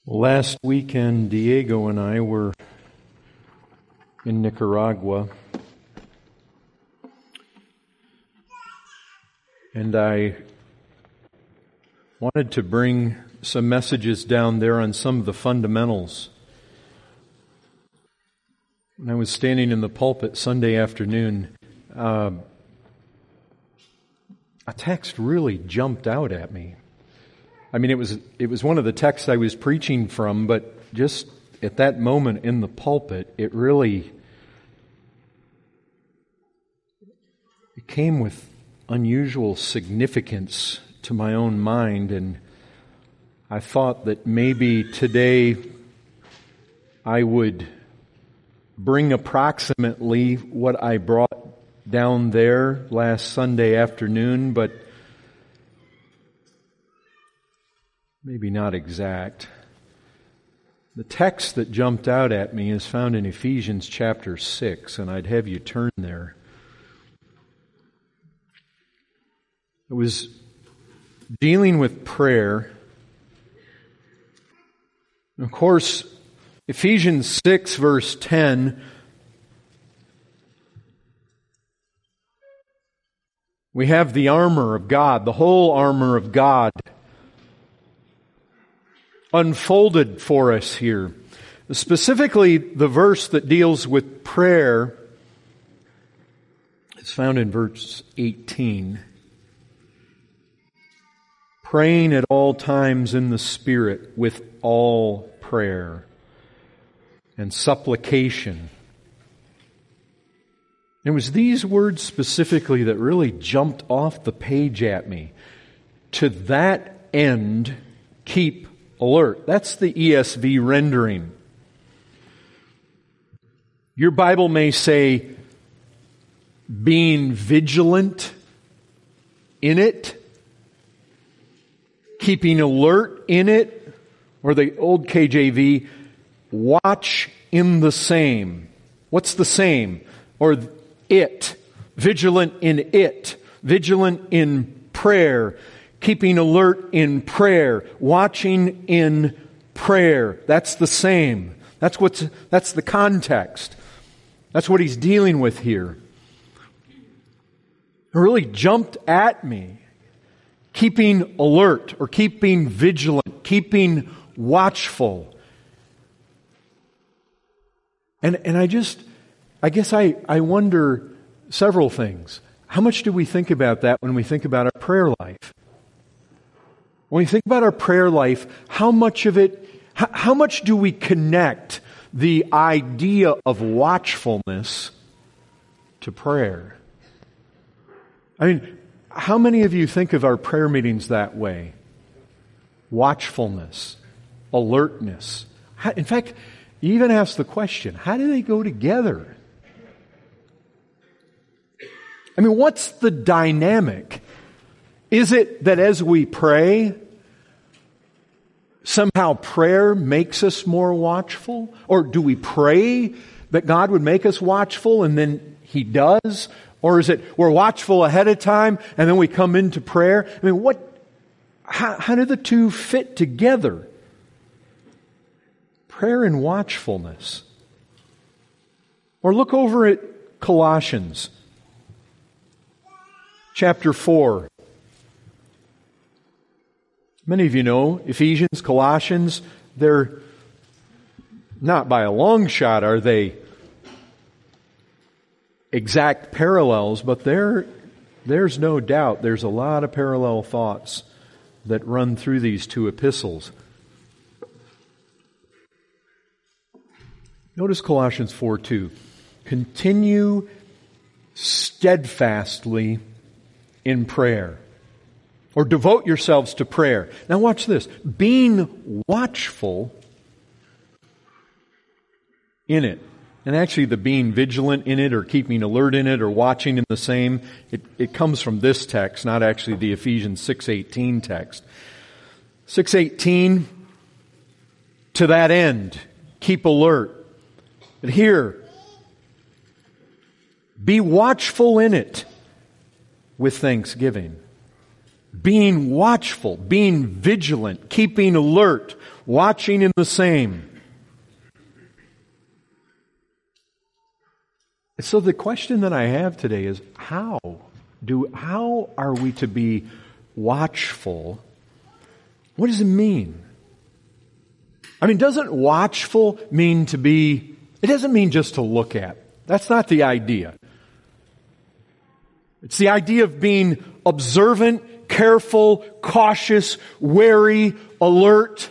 Last weekend, Diego and I were in Nicaragua, and I wanted to bring some messages down there on some of the fundamentals. When I was standing in the pulpit Sunday afternoon, a text really jumped out at me. I mean, it was one of the texts I was preaching from, but just at that moment in the pulpit, it came with unusual significance to my own mind, and I thought that maybe today I would bring approximately what I brought down there last Sunday afternoon, but maybe not exact. The text that jumped out at me is found in Ephesians chapter 6, and I'd have you turn there. It was dealing with prayer. Of course, Ephesians 6 verse 10, we have the armor of God, the whole armor of God unfolded for us here. Specifically, the verse that deals with prayer is found in verse 18. Praying at all times in the Spirit with all prayer and supplication. It was these words specifically that really jumped off the page at me. To that end, keep alert. That's the ESV rendering. Your Bible may say, being vigilant in it, keeping alert in it, or the old KJV, watch in the same. What's the same? Or it. Vigilant in it. Vigilant in prayer. Keeping alert in prayer. Watching in prayer. That's the same. That's the context. That's what he's dealing with here. It really jumped at me. Keeping alert or keeping vigilant. Keeping watchful. And I guess I wonder several things. How much do we think about that when we think about our prayer life? When we think about our prayer life, how much do we connect the idea of watchfulness to prayer? I mean, how many of you think of our prayer meetings that way? Watchfulness, alertness. In fact, you even ask the question, how do they go together? I mean, what's the dynamic? Is it that as we pray, somehow prayer makes us more watchful? Or do we pray that God would make us watchful and then He does? Or is it we're watchful ahead of time and then we come into prayer? I mean, how do the two fit together? Prayer and watchfulness. Or look over at Colossians chapter 4. Many of you know Ephesians, Colossians, they're not by a long shot are they exact parallels, but there's no doubt there's a lot of parallel thoughts that run through these two epistles. Notice Colossians 4:2. Continue steadfastly in prayer. Or devote yourselves to prayer. Now watch this. Being watchful in it. And actually the being vigilant in it or keeping alert in it or watching in the same, it comes from this text, not actually the Ephesians 6:18 text. 6:18, to that end, keep alert. But here, be watchful in it with thanksgiving. Being watchful, being vigilant, keeping alert, watching in the same. So the question that I have today is, how are we to be watchful? What does it mean? I mean, doesn't watchful mean to be, it doesn't mean just to look at. That's not the idea. It's the idea of being observant, careful, cautious, wary, alert.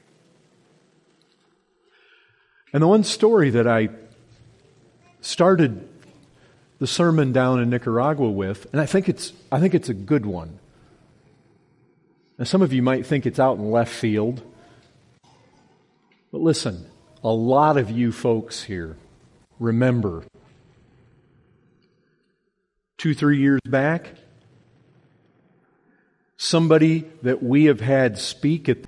And the one story that I started the sermon down in Nicaragua with, and I think it's a good one. Now, some of you might think it's out in left field, but listen, a lot of you folks here remember 2-3 years back, somebody that we have had speak at.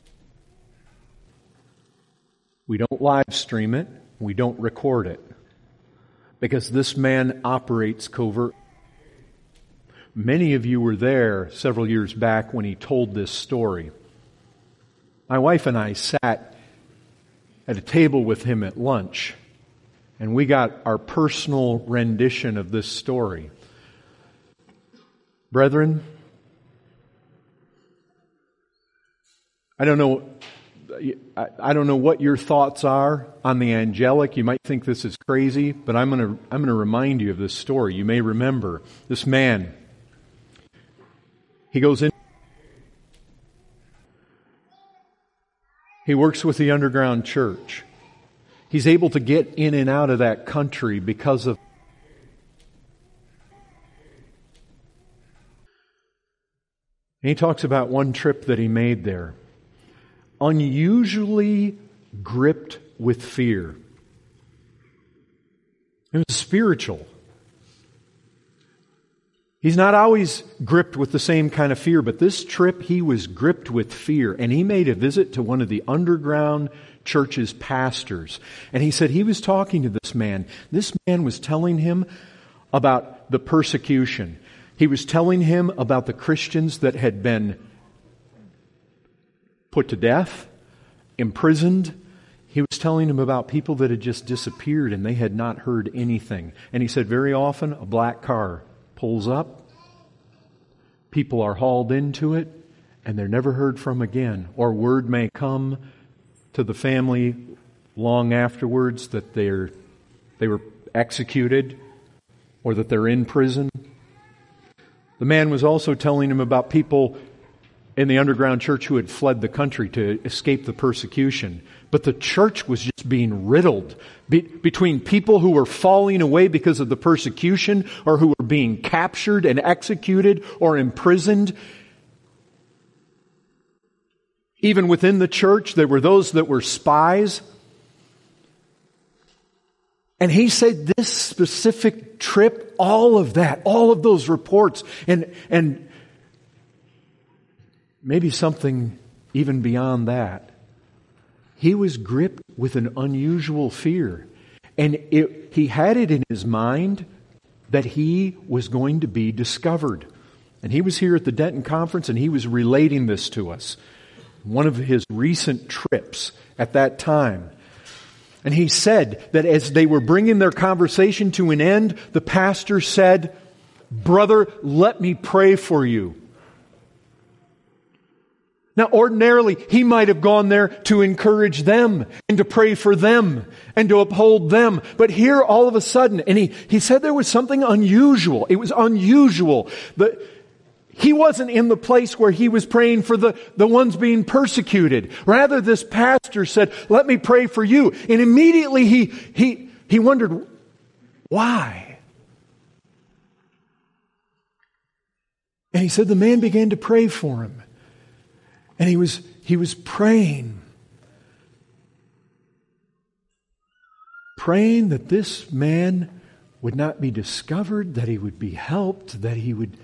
We don't live stream it, we don't record it, because this man operates covert. Many of you were there several years back when he told this story. My wife and I sat at a table with him at lunch, and we got our personal rendition of this story. Brethren, I don't know what your thoughts are on the angelic. You might think this is crazy, but I'm going to remind you of this story. You may remember this man. He goes in. He works with the underground church. He's able to get in and out of that country because of. And he talks about one trip that he made there. Unusually gripped with fear. It was spiritual. He's not always gripped with the same kind of fear, but this trip he was gripped with fear. And he made a visit to one of the underground church's pastors. And he said he was talking to this man. This man was telling him about the persecution. He was telling him about the Christians that had been put to death, imprisoned. He was telling him about people that had just disappeared and they had not heard anything. And he said very often a black car pulls up, people are hauled into it, and they're never heard from again. Or word may come to the family long afterwards that they were executed or that they're in prison. The man was also telling him about people in the underground church who had fled the country to escape the persecution. But the church was just being riddled between people who were falling away because of the persecution or who were being captured and executed or imprisoned. Even within the church, there were those that were spies. And he said this specific trip, all of that, all of those reports, and maybe something even beyond that. He was gripped with an unusual fear. And he had it in his mind that he was going to be discovered. And he was here at the Denton Conference and he was relating this to us. One of his recent trips at that time. And he said that as they were bringing their conversation to an end, the pastor said, "Brother, let me pray for you." Now, ordinarily, he might have gone there to encourage them and to pray for them and to uphold them. But here, all of a sudden, and he said there was something unusual. It was unusual. He wasn't in the place where he was praying for the ones being persecuted. Rather, this pastor said, "Let me pray for you." And immediately he wondered, why? And he said the man began to pray for him. And he was praying that this man would not be discovered, that he would be helped, that he would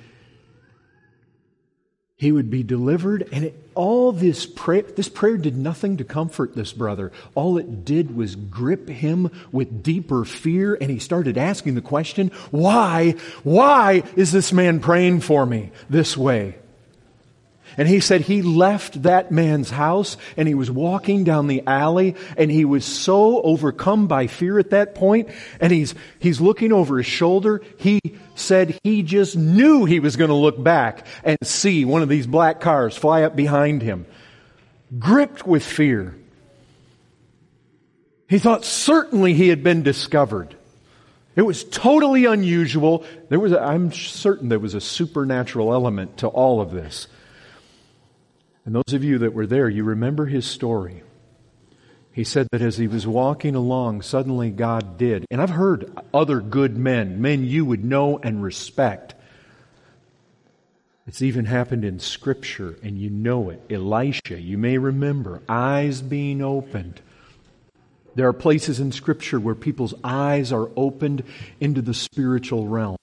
be delivered. And this prayer did nothing to comfort this brother. All it did was grip him with deeper fear, and he started asking the question, why is this man praying for me this way? And he said he left that man's house and he was walking down the alley and he was so overcome by fear at that point, and he's looking over his shoulder. He said he just knew he was going to look back and see one of these black cars fly up behind him. Gripped with fear. He thought certainly he had been discovered. It was totally unusual. I'm certain there was a supernatural element to all of this. And those of you that were there, you remember his story. He said that as he was walking along, suddenly God did. And I've heard other good men you would know and respect. It's even happened in Scripture, and you know it. Elisha, you may remember, eyes being opened. There are places in Scripture where people's eyes are opened into the spiritual realm.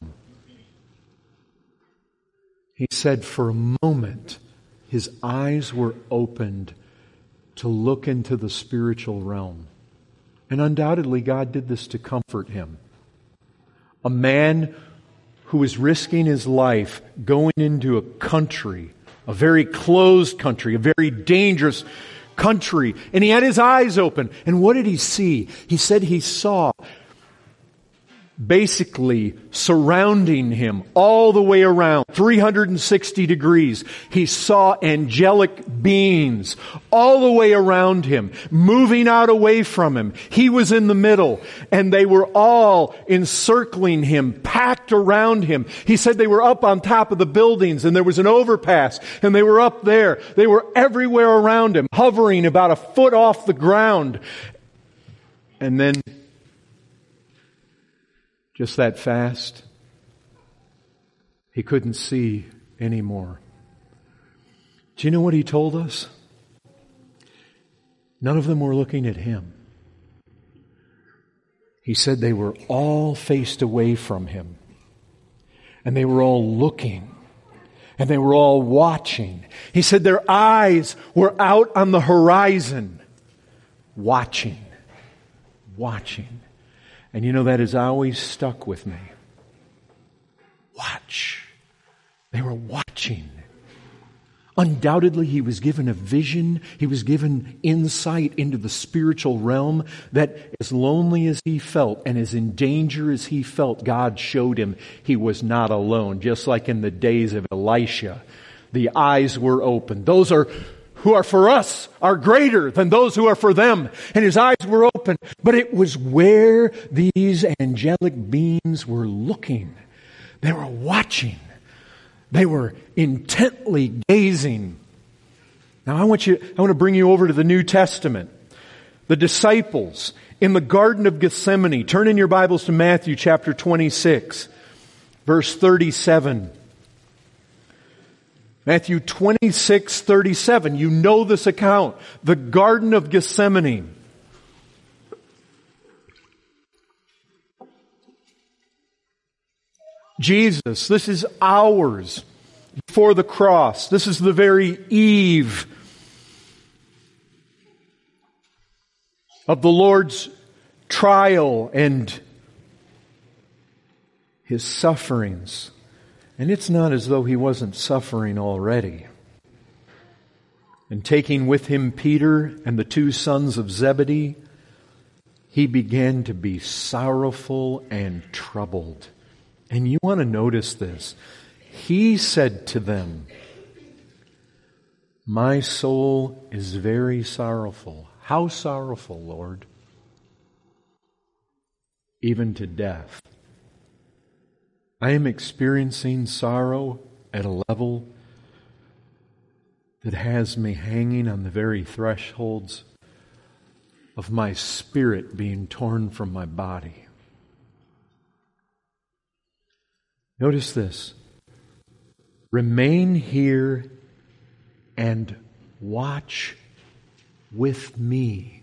He said for a moment, his eyes were opened to look into the spiritual realm. And undoubtedly God did this to comfort him. A man who was risking his life going into a country, a very closed country, a very dangerous country, and he had his eyes open. And what did he see? He said he saw basically surrounding him all the way around, 360 degrees. He saw angelic beings all the way around him, moving out away from him. He was in the middle, and they were all encircling him, packed around him. He said they were up on top of the buildings, and there was an overpass, and they were up there. They were everywhere around him, hovering about a foot off the ground. And then just that fast, he couldn't see anymore. Do you know what he told us? None of them were looking at him. He said they were all faced away from him. And they were all looking. And they were all watching. He said their eyes were out on the horizon, watching. And you know, that has always stuck with me. Watch. They were watching. Undoubtedly, he was given a vision. He was given insight into the spiritual realm, that as lonely as he felt and as in danger as he felt, God showed him he was not alone. Just like in the days of Elisha, the eyes were opened. Those who are for us are greater than those who are for them. And his eyes were open. But it was where these angelic beings were looking. They were watching. They were intently gazing. Now I want to bring you over to the New Testament. The disciples in the Garden of Gethsemane. Turn in your Bibles to Matthew chapter 26, verse 37. Matthew 26:37. You know this account. The Garden of Gethsemane. Jesus, this is hours before the cross. This is the very eve of the Lord's trial and His sufferings. And it's not as though He wasn't suffering already. And taking with Him Peter and the two sons of Zebedee, He began to be sorrowful and troubled. And you want to notice this. He said to them, "My soul is very sorrowful." How sorrowful, Lord? Even to death. I am experiencing sorrow at a level that has me hanging on the very thresholds of my spirit being torn from my body. Notice this. Remain here and watch with me.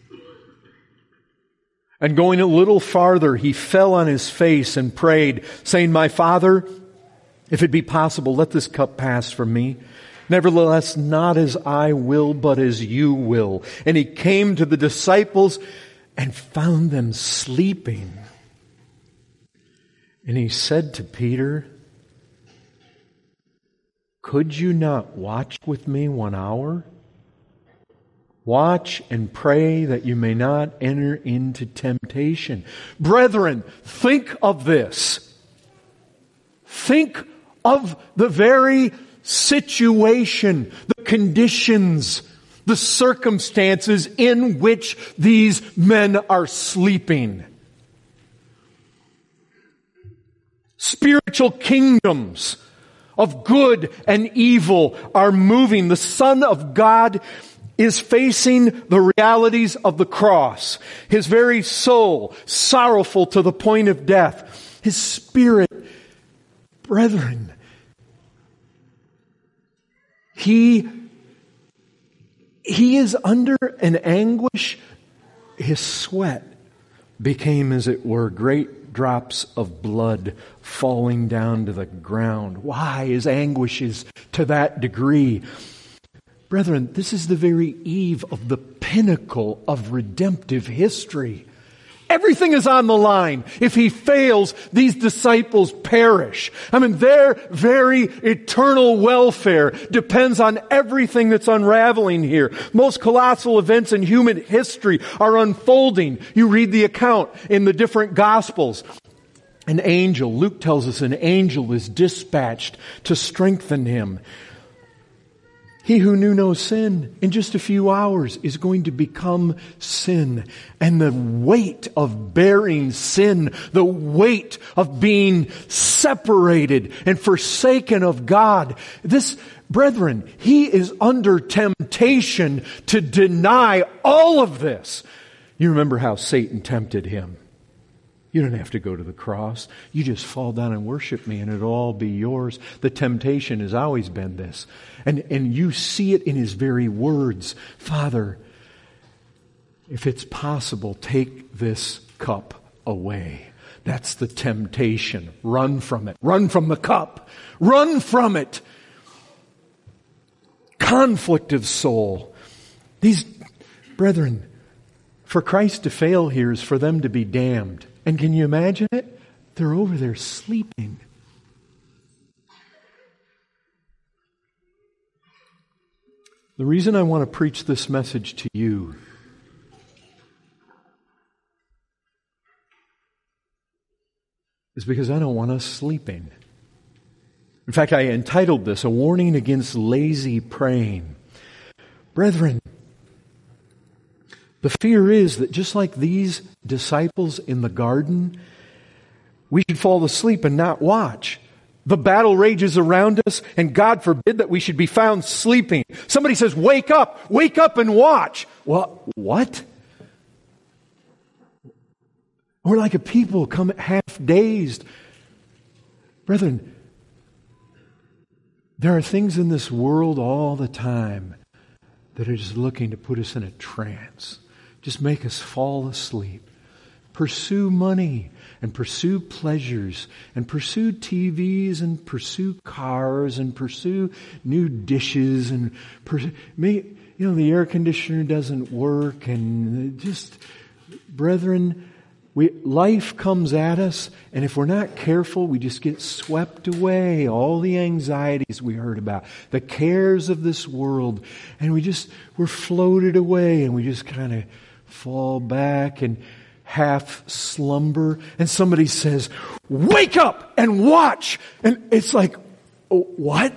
And going a little farther, he fell on his face and prayed, saying, "My Father, if it be possible, let this cup pass from me. Nevertheless, not as I will, but as you will." And he came to the disciples and found them sleeping. And he said to Peter, could you not watch with me 1 hour? Watch and pray that you may not enter into temptation. Brethren, think of this. Think of the very situation, the conditions, the circumstances in which these men are sleeping. Spiritual kingdoms of good and evil are moving. The Son of God is facing the realities of the cross. His very soul, sorrowful to the point of death. His spirit, brethren, He is under an anguish. His sweat became, as it were, great drops of blood falling down to the ground. Why his anguish is to that degree? Brethren, this is the very eve of the pinnacle of redemptive history. Everything is on the line. If he fails, these disciples perish. I mean, their very eternal welfare depends on everything that's unraveling here. Most colossal events in human history are unfolding. You read the account in the different Gospels. An angel, Luke tells us, an angel is dispatched to strengthen him. He who knew no sin, in just a few hours, is going to become sin. And the weight of bearing sin, the weight of being separated and forsaken of God, this, brethren, he is under temptation to deny all of this. You remember how Satan tempted him. You don't have to go to the cross. You just fall down and worship me and it'll all be yours. The temptation has always been this. And you see it in his very words. Father, if it's possible, take this cup away. That's the temptation. Run from it. Run from the cup. Run from it. Conflict of soul. These, brethren, for Christ to fail here is for them to be damned. And can you imagine it? They're over there sleeping. The reason I want to preach this message to you is because I don't want us sleeping. In fact, I entitled this, A Warning Against Lazy Praying. Brethren, the fear is that just like these disciples in the garden, we should fall asleep and not watch. The battle rages around us, and God forbid that we should be found sleeping. Somebody says, wake up and watch. Well, what? We're like a people come half dazed. Brethren, there are things in this world all the time that are just looking to put us in a trance. Just make us fall asleep. Pursue money and pursue pleasures and pursue TVs and pursue cars and pursue new dishes and the air conditioner doesn't work and just, brethren, life comes at us, and if we're not careful, we just get swept away. All the anxieties we heard about, the cares of this world, and we're floated away, and we just kind of fall back and half slumber. And somebody says, "Wake up and watch!" And it's like, oh, what?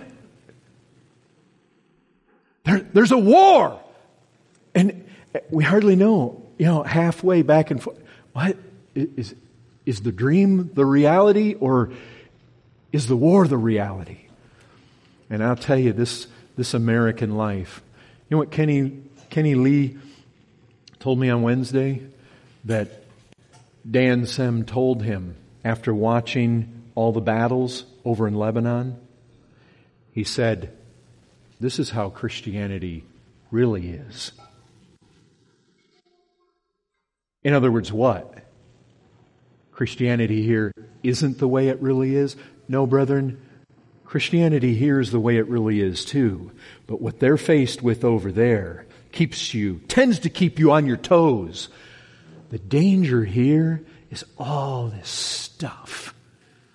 There's a war, and we hardly know. Halfway back and forth. What? Is the dream the reality, or is the war the reality? And I'll tell you, this American life. You know what Kenny Lee told me on Wednesday? That Dan Sem told him after watching all the battles over in Lebanon. He said, "This is how Christianity really is." In other words, what? Christianity here isn't the way it really is? No, brethren, Christianity here is the way it really is too. But what they're faced with over there tends to keep you on your toes. The danger here is all this stuff.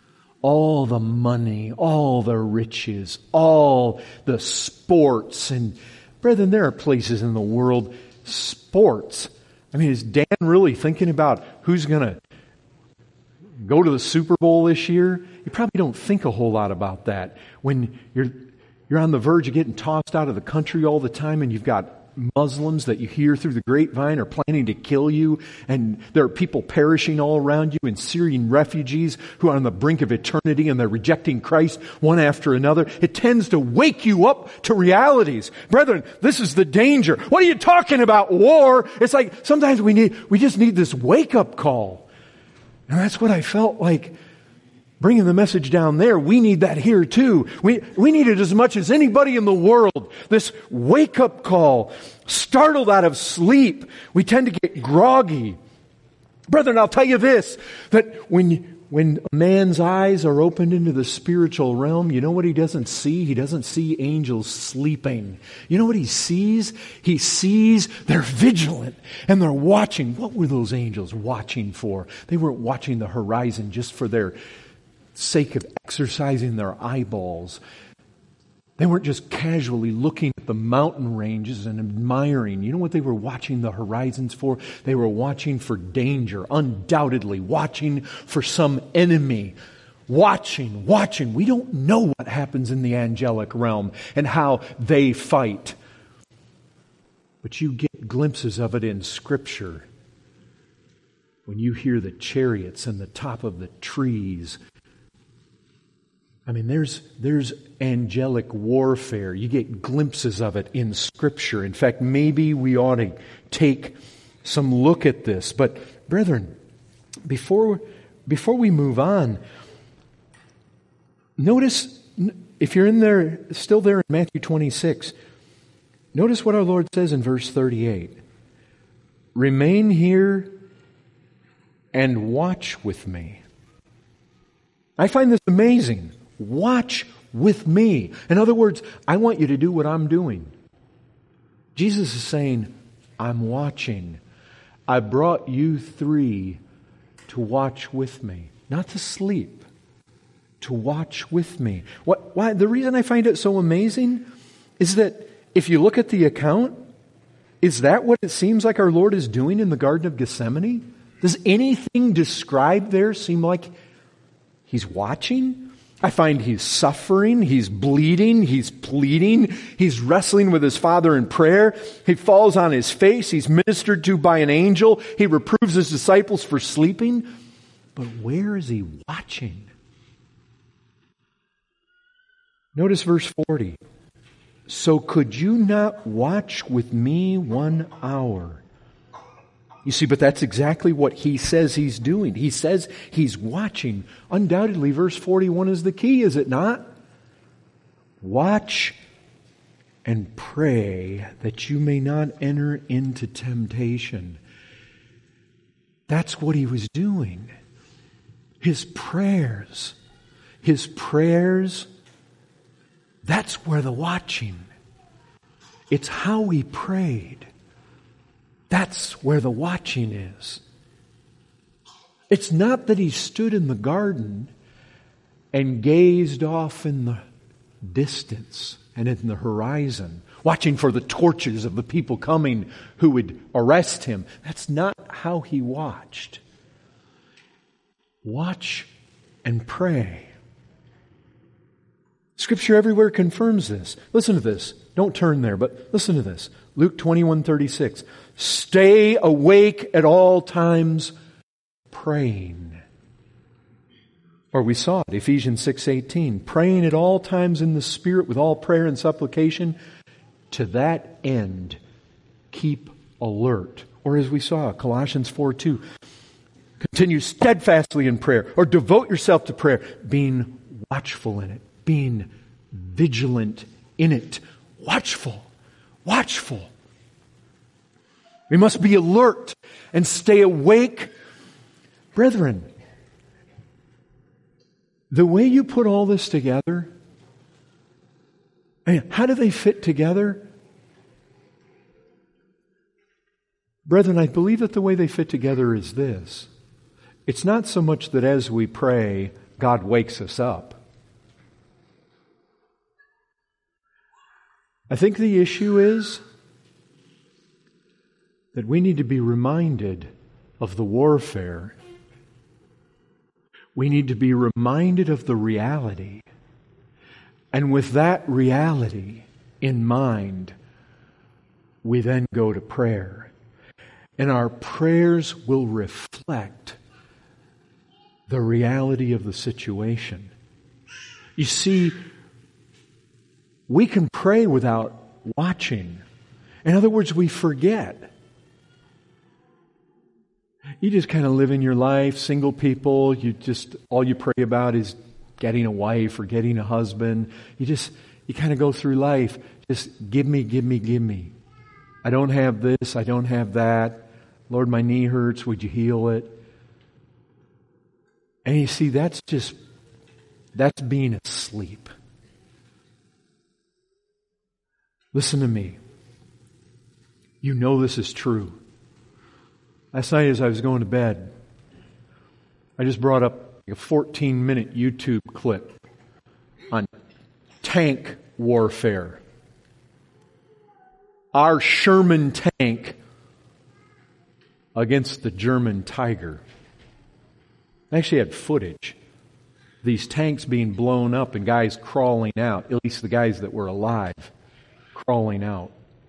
all the money, all the riches, all the sports. And brethren, there are places in the world, sports. I mean, is Dan really thinking about who's going to go to the Super Bowl this year? You probably don't think a whole lot about that when you're on the verge of getting tossed out of the country all the time, and you've got Muslims that you hear through the grapevine are planning to kill you, and there are people perishing all around you, and Syrian refugees who are on the brink of eternity, and they're rejecting Christ one after another. It tends to wake you up to realities. Brethren, this is the danger. What are you talking about, war? It's like sometimes we just need this wake-up call. And that's what I felt like bringing the message down there. We need that here too. We need it as much as anybody in the world. This wake-up call, startled out of sleep. We tend to get groggy. Brethren, I'll tell you this, that when a man's eyes are opened into the spiritual realm, you know what he doesn't see? He doesn't see angels sleeping. You know what he sees? He sees they're vigilant and they're watching. What were those angels watching for? They weren't watching the horizon just for their sake of exercising their eyeballs. They weren't just casually looking at the mountain ranges and admiring. You know what they were watching the horizons for? They were watching for danger, undoubtedly, watching for some enemy. Watching. We don't know what happens in the angelic realm and how they fight. But you get glimpses of it in Scripture. When you hear the chariots and the top of the trees, I mean, there's angelic warfare. You get glimpses of it in Scripture. In fact, maybe we ought to take some look at this. But, brethren, before we move on, notice, if you're in there, still there in Matthew 26, notice what our Lord says in verse 38. Remain here and watch with me. I find this amazing. Watch with me. In other words, I want you to do what I'm doing. Jesus is saying, I'm watching. I brought you three to watch with me. Not to sleep. To watch with me. Why? The reason I find it so amazing is that if you look at the account, is that what it seems like our Lord is doing in the Garden of Gethsemane? Does anything described there seem like He's watching? I find He's suffering, He's bleeding, He's pleading, He's wrestling with His Father in prayer. He falls on His face, He's ministered to by an angel, He reproves His disciples for sleeping. But where is He watching? Notice verse 40. So could you not watch with me 1 hour? You see, but that's exactly what He says He's doing. He says He's watching. Undoubtedly, verse 41 is the key, is it not? Watch and pray that you may not enter into temptation. That's what He was doing. His prayers, that's where the watching. It's how He prayed. That's where the watching is. It's not that He stood in the garden and gazed off in the distance and in the horizon, watching for the torches of the people coming who would arrest Him. That's not how He watched. Watch and pray. Scripture everywhere confirms this. Listen to this. Don't turn there, but listen to this. Luke 21:36. Stay awake at all times, praying. Or we saw it, Ephesians 6:18. Praying at all times in the Spirit with all prayer and supplication. To that end, keep alert. Or as we saw, Colossians 4:2. Continue steadfastly in prayer. Or devote yourself to prayer. Being watchful in it. Being vigilant in it. Watchful. We must be alert and stay awake. Brethren, the way you put all this together, how do they fit together? Brethren, I believe that the way they fit together is this. It's not so much that as we pray, God wakes us up. I think the issue is that we need to be reminded of the warfare. We need to be reminded of the reality. And with that reality in mind, we then go to prayer. And our prayers will reflect the reality of the situation. You see, we can pray without watching. In other words, we forget. You just kind of live in your life, single people, all you pray about is getting a wife or getting a husband. You kind of go through life, just give me, give me, give me. I don't have this, I don't have that. Lord, my knee hurts, would you heal it? And you see, that's being asleep. Listen to me. You know this is true. Last night as I was going to bed, I just brought up a 14-minute YouTube clip on tank warfare. Our Sherman tank against the German Tiger. I actually had footage. These tanks being blown up and guys crawling out, at least the guys that were alive, crawling out.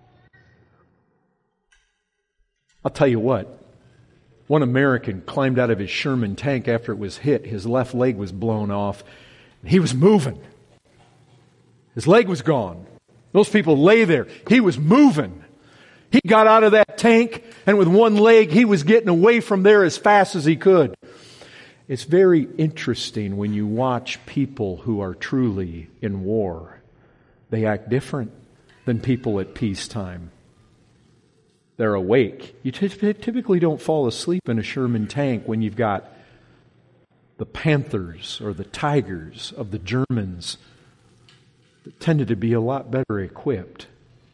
I'll tell you what, one American climbed out of his Sherman tank after it was hit. His left leg was blown off. He was moving. His leg was gone. Those people lay there. He was moving. He got out of that tank, and with one leg, he was getting away from there as fast as he could. It's very interesting when you watch people who are truly in war. They act different than people at peacetime. They're awake. You typically don't fall asleep in a Sherman tank when you've got the Panthers or the Tigers of the Germans that tended to be a lot better equipped.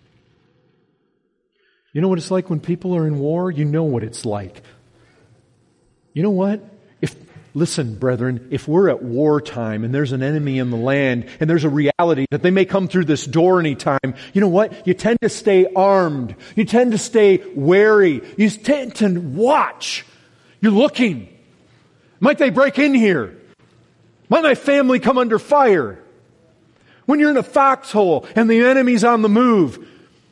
You know what it's like when people are in war? You know what it's like. You know what? Listen, brethren, if we're at wartime and there's an enemy in the land and there's a reality that they may come through this door anytime, you know what? You tend to stay armed. You tend to stay wary. You tend to watch. You're looking. Might they break in here? Might my family come under fire? When you're in a foxhole and the enemy's on the move,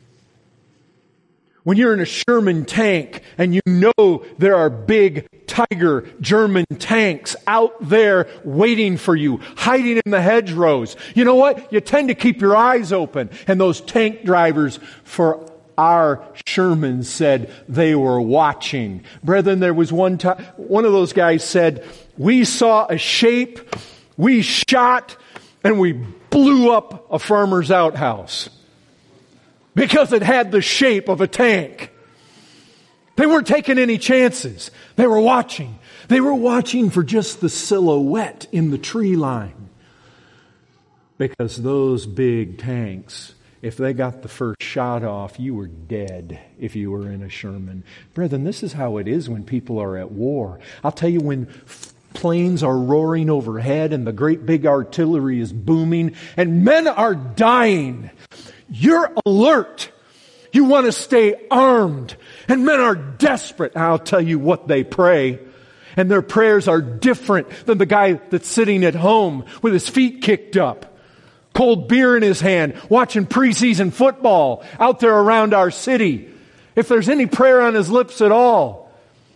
when you're in a Sherman tank and you know there are big Tiger German tanks out there waiting for you, hiding in the hedgerows, you know what? You tend to keep your eyes open. And those tank drivers for our Sherman said they were watching. Brethren, there was one time, one of those guys said, we saw a shape, we shot, and we blew up a farmer's outhouse. Because it had the shape of a tank. They weren't taking any chances. They were watching. They were watching for just the silhouette in the tree line. Because those big tanks, if they got the first shot off, you were dead if you were in a Sherman. Brethren, this is how it is when people are at war. I'll tell you, when planes are roaring overhead and the great big artillery is booming and men are dying, you're alert. You want to stay armed. And men are desperate. I'll tell you what they pray. And their prayers are different than the guy that's sitting at home with his feet kicked up, cold beer in his hand, watching preseason football out there around our city. If there's any prayer on his lips at all.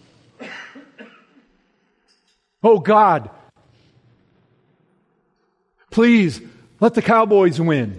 Oh God, please let the Cowboys win.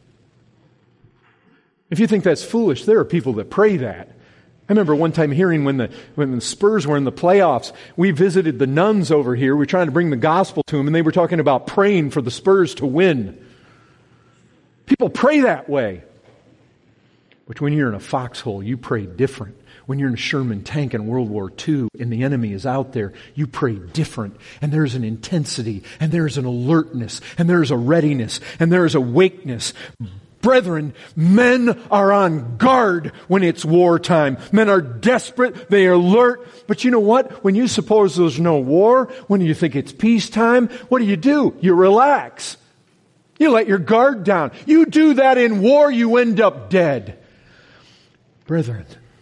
If you think that's foolish, there are people that pray that. I remember one time hearing when the Spurs were in the playoffs, we visited the nuns over here. We were trying to bring the gospel to them, and they were talking about praying for the Spurs to win. People pray that way. But when you're in a foxhole, you pray different. When you're in a Sherman tank in World War II and the enemy is out there, you pray different. And there's an intensity, and there's an alertness, and there's a readiness, and there's a wakeness. Brethren, men are on guard when it's wartime. Men are desperate, they are alert. But you know what? When you suppose there's no war, when you think it's peacetime, what do? You relax. You let your guard down. You do that in war, you end up dead. Brethren,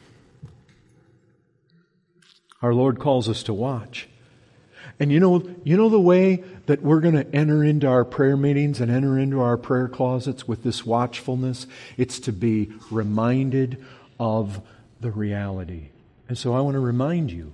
our Lord calls us to watch. And you know the way that we're going to enter into our prayer meetings and enter into our prayer closets with this watchfulness? It's to be reminded of the reality. And so I want to remind you,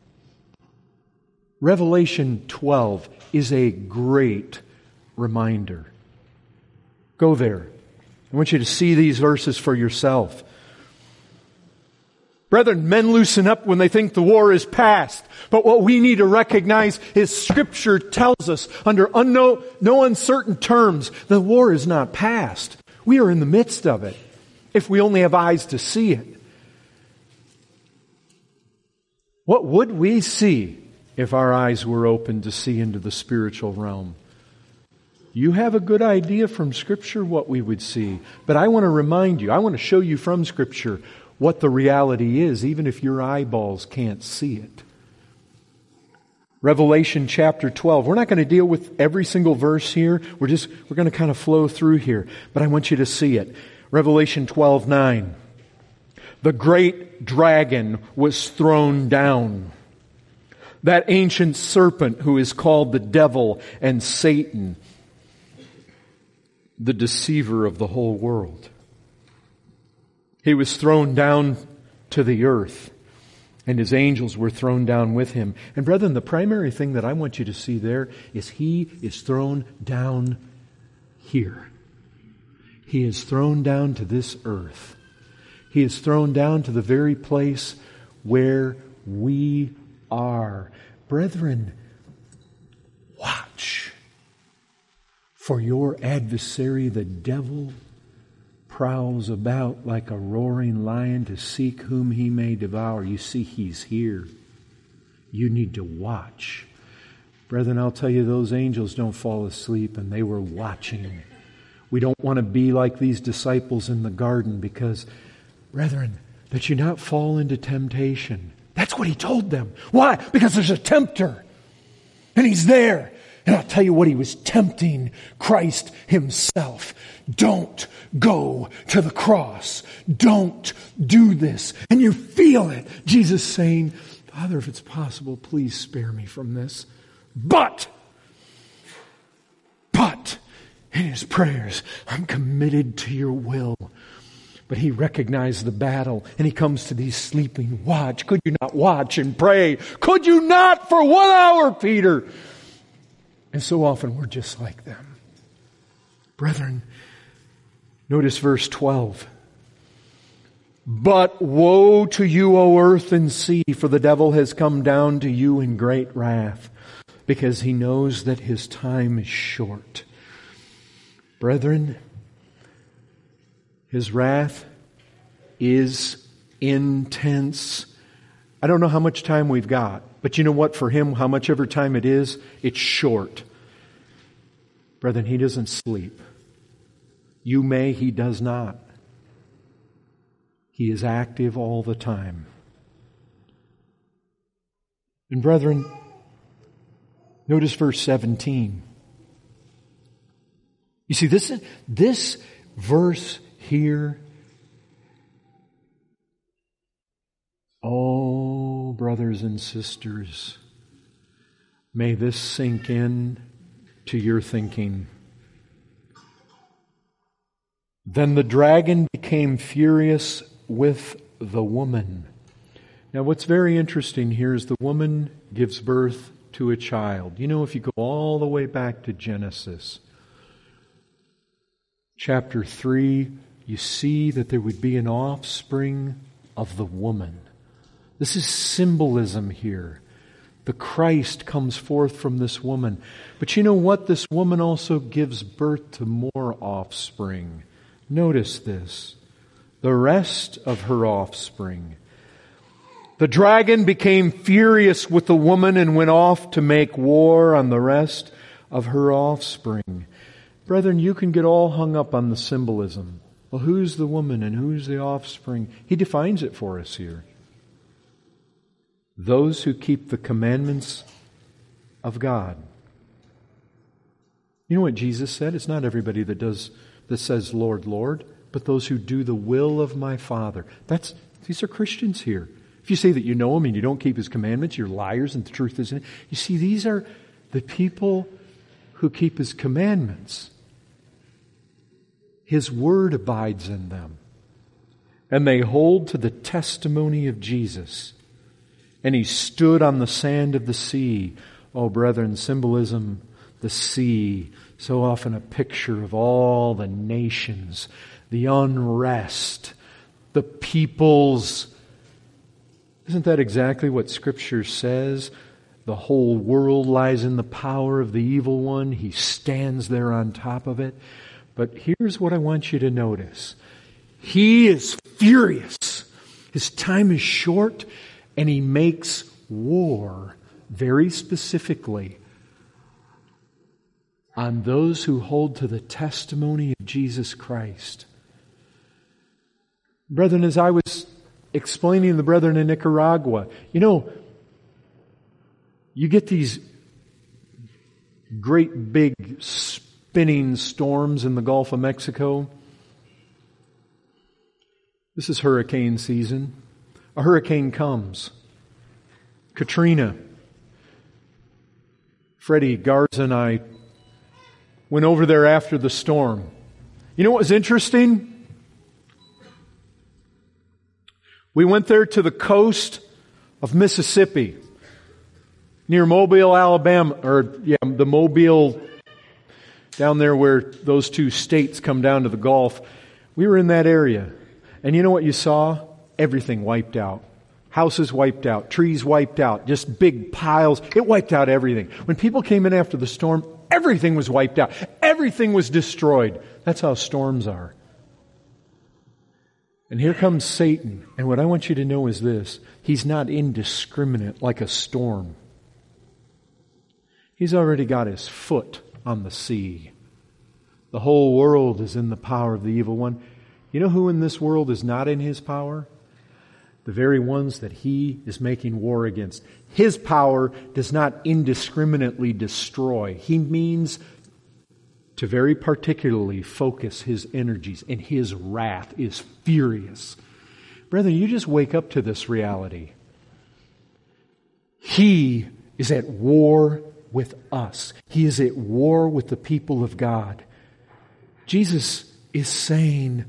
Revelation 12 is a great reminder. Go there. I want you to see these verses for yourself. Brethren, men loosen up when they think the war is past. But what we need to recognize is Scripture tells us under no uncertain terms, the war is not past. We are in the midst of it, if we only have eyes to see it. What would we see if our eyes were open to see into the spiritual realm? You have a good idea from Scripture what we would see. But I want to remind you, I want to show you from Scripture what the reality is, even if your eyeballs can't see it. Revelation chapter 12. We're not going to deal with every single verse here. We're going to kind of flow through here. But I want you to see it. Revelation 12:9. The great dragon was thrown down. That ancient serpent who is called the devil and Satan, the deceiver of the whole world. He was thrown down to the earth, and his angels were thrown down with him. And brethren, the primary thing that I want you to see there is he is thrown down here. He is thrown down to this earth. He is thrown down to the very place where we are. Brethren, watch, for your adversary, the devil, prowls about like a roaring lion to seek whom he may devour. You see, he's here. You need to watch. Brethren, I'll tell you, those angels don't fall asleep, and they were watching. We don't want to be like these disciples in the garden because, brethren, that you not fall into temptation. That's what he told them. Why? Because there's a tempter, and he's there. And I'll tell you what, he was tempting Christ himself. Don't go to the cross. Don't do this. And you feel it. Jesus saying, Father, if it's possible, please spare me from this. But in his prayers, I'm committed to your will. But he recognized the battle, and he comes to these sleeping. Watch. Could you not watch and pray? Could you not for 1 hour, Peter? And so often we're just like them. Brethren, notice verse 12. But woe to you, O earth and sea, for the devil has come down to you in great wrath, because he knows that his time is short. Brethren, his wrath is intense. I don't know how much time we've got. But you know what? For him, how much ever time it is, it's short. Brethren, he doesn't sleep. You may, he does not. He is active all the time. And brethren, notice verse 17. You see, this verse here, oh, brothers and sisters, may this sink in to your thinking. Then the dragon became furious with the woman. Now what's very interesting here is the woman gives birth to a child. You know, if you go all the way back to Genesis, chapter 3, you see that there would be an offspring of the woman. This is symbolism here. The Christ comes forth from this woman. But you know what? This woman also gives birth to more offspring. Notice this. The rest of her offspring. The dragon became furious with the woman and went off to make war on the rest of her offspring. Brethren, you can get all hung up on the symbolism. Well, who's the woman and who's the offspring? He defines it for us here. Those who keep the commandments of God. You know what Jesus said? It's not everybody that says, Lord, Lord, but those who do the will of my Father. These are Christians here. If you say that you know Him and you don't keep His commandments, you're liars and the truth isn't it. You see, these are the people who keep His commandments. His Word abides in them. And they hold to the testimony of Jesus. And He stood on the sand of the sea. Oh, brethren, symbolism, the sea, so often a picture of all the nations, the unrest, the peoples. Isn't that exactly what Scripture says? The whole world lies in the power of the evil one. He stands there on top of it. But here's what I want you to notice. He is furious. His time is short, and He makes war very specifically on those who hold to the testimony of Jesus Christ. Brethren, as I was explaining to the brethren in Nicaragua, you get these great big spinning storms in the Gulf of Mexico. This is hurricane season. A hurricane comes. Katrina. Freddie Garza and I went over there after the storm. You know what was interesting? We went there to the coast of Mississippi, near Mobile, Alabama, the Mobile, down there where those two states come down to the Gulf. We were in that area. And you know what you saw? Everything wiped out. Houses wiped out. Trees wiped out. Just big piles. It wiped out everything. When people came in after the storm, everything was wiped out. Everything was destroyed. That's how storms are. And here comes Satan. And what I want you to know is this. He's not indiscriminate like a storm. He's already got his foot on the sea. The whole world is in the power of the evil one. You know who in this world is not in his power? The very ones that he is making war against. His power does not indiscriminately destroy. He means to very particularly focus his energies, and his wrath is furious. Brethren, you just wake up to this reality. He is at war with us. He is at war with the people of God. Jesus is saying,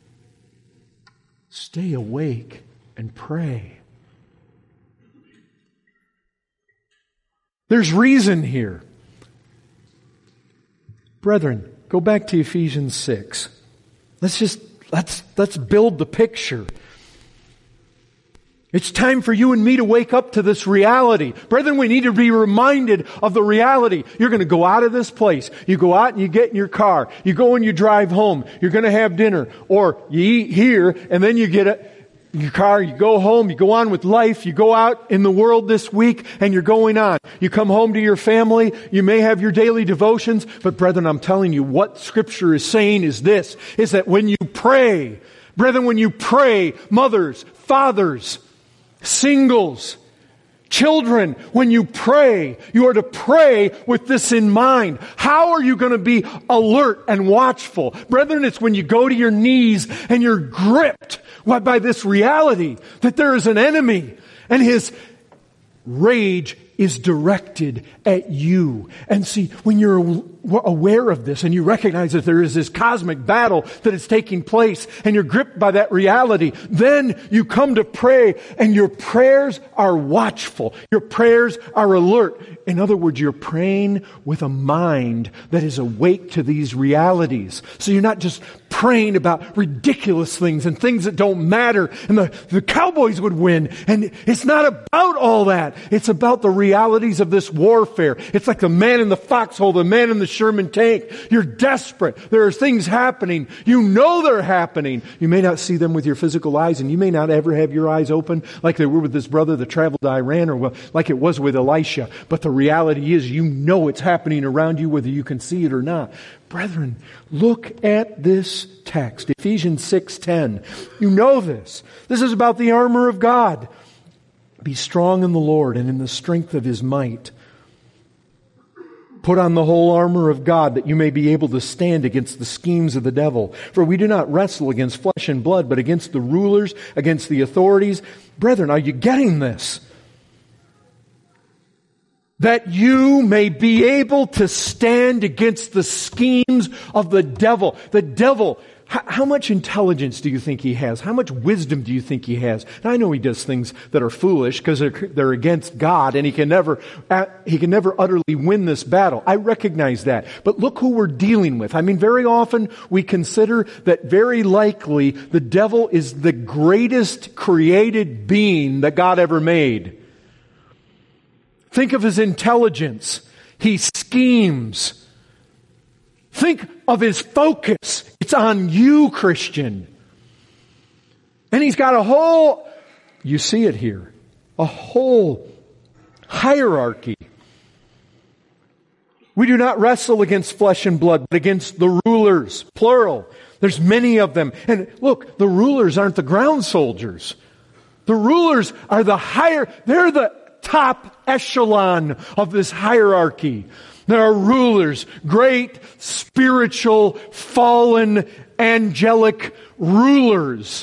stay awake and pray. There's reason here. Brethren, go back to Ephesians 6. Let's build the picture. It's time for you and me to wake up to this reality. Brethren, we need to be reminded of the reality. You're going to go out of this place. You go out and you get in your car. You go and you drive home. You're going to have dinner. Or you eat here and then you get your car, you go home, you go on with life, you go out in the world this week and you're going on. You come home to your family, you may have your daily devotions, but brethren, I'm telling you what Scripture is saying is this, is that when you pray, brethren, when you pray, mothers, fathers, singles, children, when you pray, you are to pray with this in mind. How are you going to be alert and watchful? Brethren, it's when you go to your knees and you're gripped by this reality that there is an enemy and his rage is directed at you. And see, when you're aware of this and you recognize that there is this cosmic battle that is taking place and you're gripped by that reality, then you come to pray and your prayers are watchful. Your prayers are alert. In other words, you're praying with a mind that is awake to these realities. So you're not just praying about ridiculous things and things that don't matter and the Cowboys would win. And it's not about all that. It's about the realities of this warfare. It's like the man in the foxhole, the man in the Sherman tank. You're desperate. There are things happening. You know they're happening. You may not see them with your physical eyes, and you may not ever have your eyes open like they were with this brother that traveled to Iran, or like it was with Elisha. But the reality is, you know it's happening around you whether you can see it or not. Brethren, look at this text, Ephesians 6:10. You know this. This is about the armor of God. Be strong in the Lord and in the strength of His might. Put on the whole armor of God that you may be able to stand against the schemes of the devil. For we do not wrestle against flesh and blood, but against the rulers, against the authorities. Brethren, are you getting this? That you may be able to stand against the schemes of the devil. The devil, how much intelligence do you think he has? How much wisdom do you think he has? And I know he does things that are foolish because they're against God, and he can never utterly win this battle. I recognize that. But look who we're dealing with. I mean, very often we consider that very likely the devil is the greatest created being that God ever made. Think of his intelligence. He schemes. Think of his focus. It's on you, Christian. And he's got you see it here, a whole hierarchy. We do not wrestle against flesh and blood, but against the rulers, plural. There's many of them. And look, the rulers aren't the ground soldiers. The rulers are they're the top echelon of this hierarchy. There are rulers, great, spiritual, fallen, angelic rulers.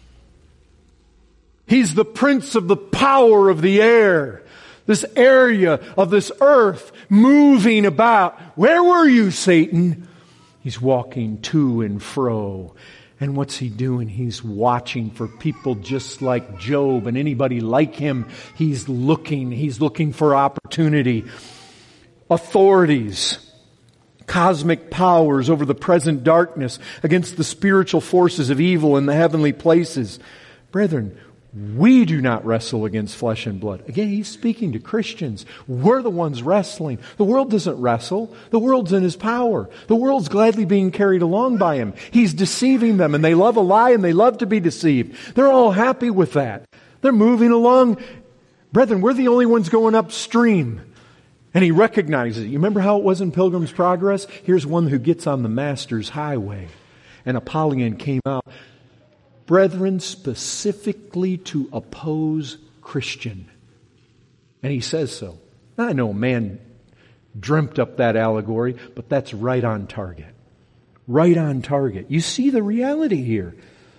He's the prince of the power of the air. This area of this earth moving about. Where were you, Satan? He's walking to and fro. And what's he doing? He's watching for people just like Job and anybody like him. He's looking for opportunity. Authorities, cosmic powers over the present darkness against the spiritual forces of evil in the heavenly places. Brethren, we do not wrestle against flesh and blood. Again, he's speaking to Christians. We're the ones wrestling. The world doesn't wrestle. The world's in his power. The world's gladly being carried along by him. He's deceiving them, and they love a lie, and they love to be deceived. They're all happy with that. They're moving along. Brethren, we're the only ones going upstream. And he recognizes it. You remember how it was in Pilgrim's Progress? Here's one who gets on the Master's highway. And Apollyon came out, brethren, specifically to oppose Christian. And he says so. Now, I know man dreamt up that allegory, but that's right on target. Right on target. You see the reality here.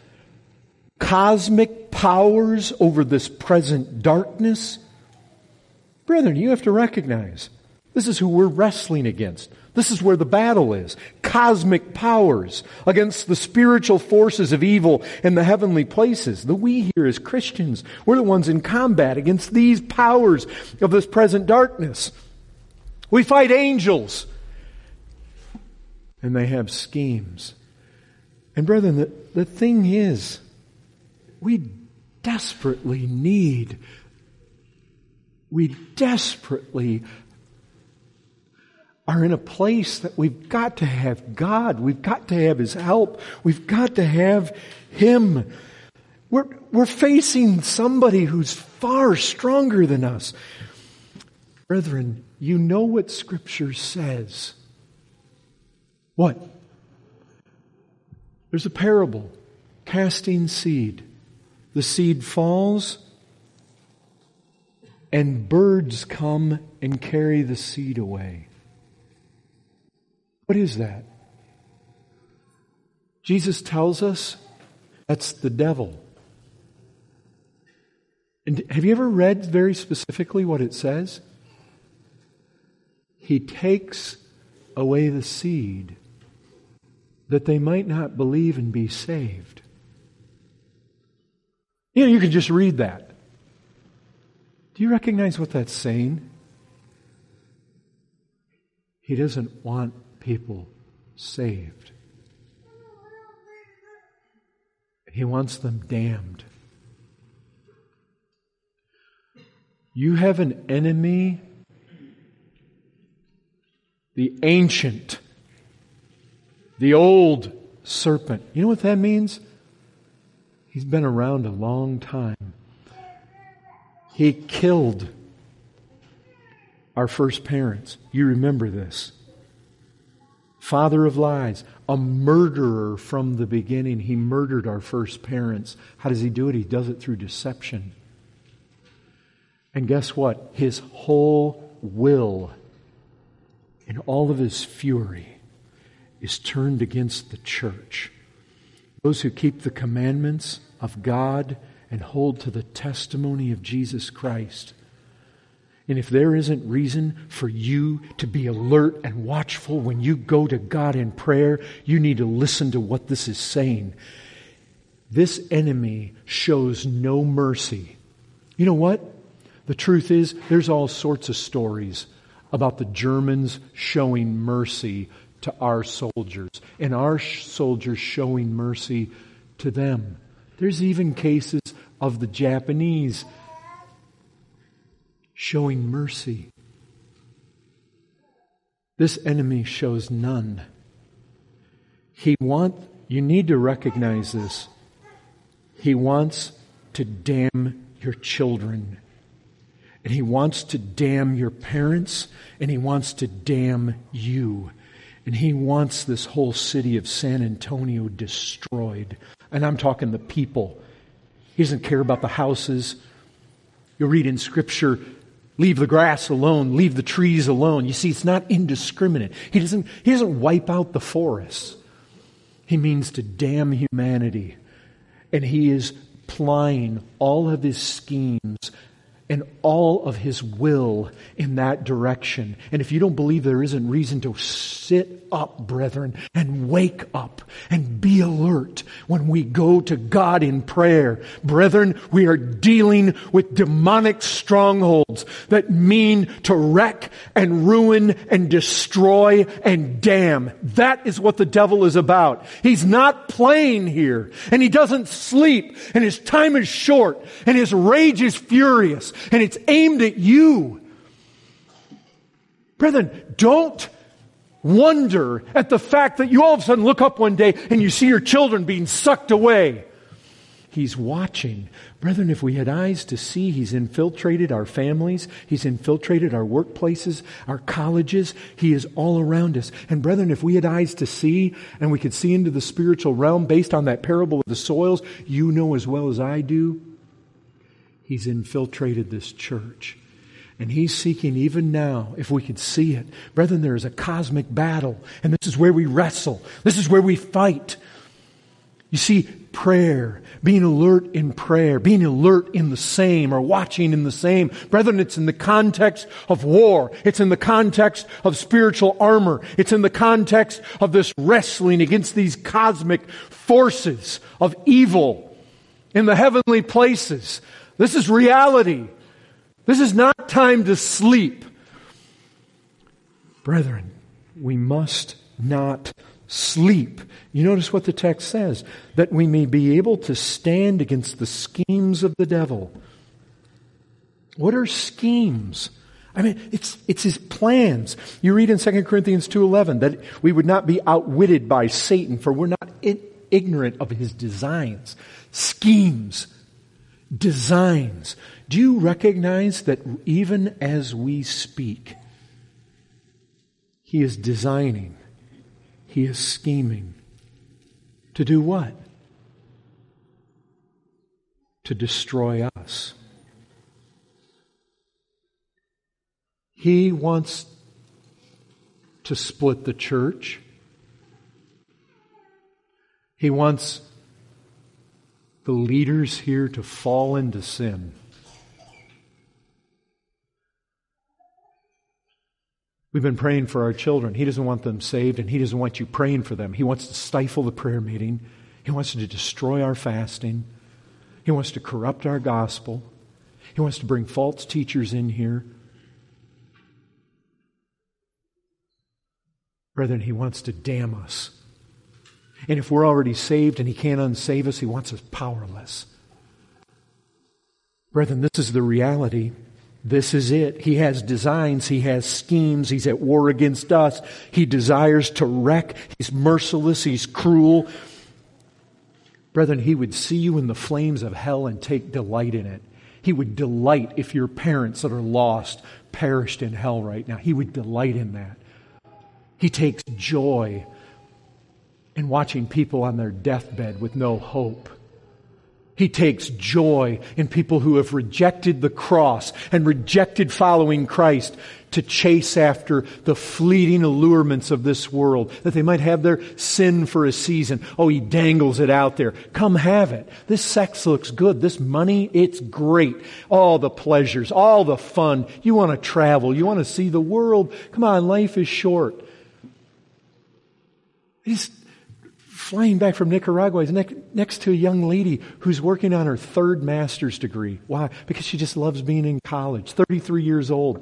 Cosmic powers over this present darkness. Brethren, you have to recognize, this is who we're wrestling against. This is where the battle is. Cosmic powers against the spiritual forces of evil in the heavenly places. The we here as Christians, we're the ones in combat against these powers of this present darkness. We fight angels. And they have schemes. And brethren, the thing is, we desperately are in a place that we've got to have God. We've got to have His help. We've got to have Him. We're facing somebody who's far stronger than us. Brethren, you know what Scripture says. What? There's a parable. Casting seed. The seed falls, and birds come and carry the seed away. What is that? Jesus tells us that's the devil. And have you ever read very specifically what it says? He takes away the seed that they might not believe and be saved. You can just read that. Do you recognize what that's saying? He doesn't want people saved. He wants them damned. You have an enemy, the ancient, the old serpent. You know what that means? He's been around a long time. He killed our first parents. You remember this. father of lies, a murderer from the beginning. He murdered our first parents. How does he do it? He does it through deception. And guess what? His whole will and all of his fury is turned against the church. Those who keep the commandments of God and hold to the testimony of Jesus Christ. And if there isn't reason for you to be alert and watchful when you go to God in prayer, you need to listen to what this is saying. This enemy shows no mercy. You know what? The truth is, there's all sorts of stories about the Germans showing mercy to our soldiers, and our soldiers showing mercy to them. There's even cases of the Japanese showing mercy. This enemy shows none. You need to recognize this. He wants to damn your children. And he wants to damn your parents. And he wants to damn you. And he wants this whole city of San Antonio destroyed. And I'm talking the people. He doesn't care about the houses. You'll read in Scripture, leave the grass alone, leave the trees alone. You see, it's not indiscriminate. He doesn't wipe out the forests. He means to damn humanity. And he is plying all of his schemes and all of his will in that direction. And if you don't believe there isn't reason to sit up, brethren, and wake up and be alert when we go to God in prayer. Brethren, we are dealing with demonic strongholds that mean to wreck and ruin and destroy and damn. That is what the devil is about. He's not playing here, and he doesn't sleep, and his time is short, and his rage is furious. And it's aimed at you. Brethren, don't wonder at the fact that you all of a sudden look up one day and you see your children being sucked away. He's watching. Brethren, if we had eyes to see, He's infiltrated our families. He's infiltrated our workplaces, our colleges. He is all around us. And brethren, if we had eyes to see and we could see into the spiritual realm based on that parable of the soils, you know as well as I do, He's infiltrated this church. And He's seeking even now, if we could see it. Brethren, there is a cosmic battle. And this is where we wrestle. This is where we fight. You see, prayer, being alert in prayer, being alert in the same or watching in the same. Brethren, it's in the context of war. It's in the context of spiritual armor. It's in the context of this wrestling against these cosmic forces of evil in the heavenly places. This is reality. This is not time to sleep. Brethren, we must not sleep. You notice what the text says, that we may be able to stand against the schemes of the devil. What are schemes? I mean, it's his plans. You read in 2 Corinthians 2:11 that we would not be outwitted by Satan, for we're not ignorant of his designs. Schemes. Designs. Do you recognize that even as we speak, he is designing, he is scheming. To do what? To destroy us. He wants to split the church. He wants the leaders here to fall into sin. We've been praying for our children. He doesn't want them saved, and He doesn't want you praying for them. He wants to stifle the prayer meeting. He wants to destroy our fasting. He wants to corrupt our gospel. He wants to bring false teachers in here. Brethren, He wants to damn us. And if we're already saved and He can't unsave us, He wants us powerless. Brethren, this is the reality. This is it. He has designs. He has schemes. He's at war against us. He desires to wreck. He's merciless. He's cruel. Brethren, He would see you in the flames of hell and take delight in it. He would delight if your parents that are lost perished in hell right now. He would delight in that. He takes joy in watching people on their deathbed with no hope. He takes joy in people who have rejected the cross and rejected following Christ to chase after the fleeting allurements of this world, that they might have their sin for a season. Oh, He dangles it out there. Come have it. This sex looks good. This money, it's great. All the pleasures, all the fun. You want to travel. You want to see the world. Come on, life is short. He's flying back from Nicaragua. He's next to a young lady who's working on her third master's degree. Why? Because she just loves being in college. 33 years old.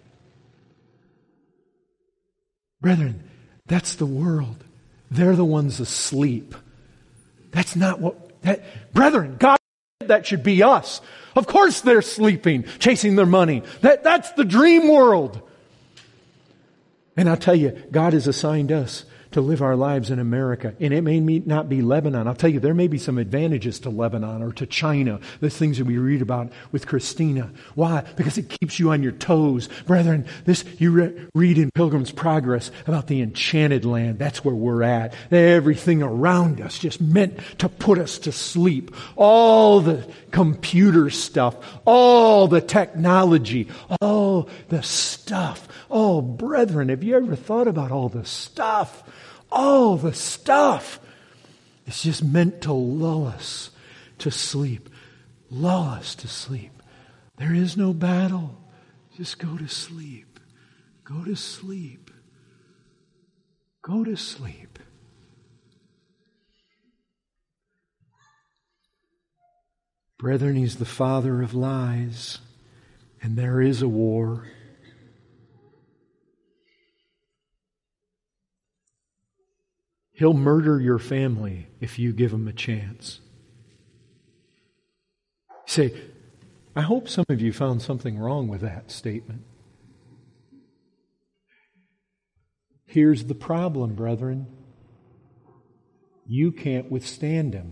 Brethren, that's the world. They're the ones asleep. That's not brethren, God, that should be us. Of course they're sleeping, chasing their money. That's the dream world. And I'll tell you, God has assigned us to live our lives in America. And it may not be Lebanon. I'll tell you, there may be some advantages to Lebanon or to China. The things that we read about with Christina. Why? Because it keeps you on your toes. Brethren, you read in Pilgrim's Progress about the enchanted land. That's where we're at. Everything around us just meant to put us to sleep. All the computer stuff, all the technology, all the stuff. Oh, brethren, have you ever thought about all the stuff? All the stuff. It's just meant to lull us to sleep. Lull us to sleep. There is no battle. Just go to sleep. Go to sleep. Go to sleep. Brethren, He's the father of lies, and there is a war. He'll murder your family if you give him a chance. You say, I hope some of you found something wrong with that statement. Here's the problem, brethren. You can't withstand him.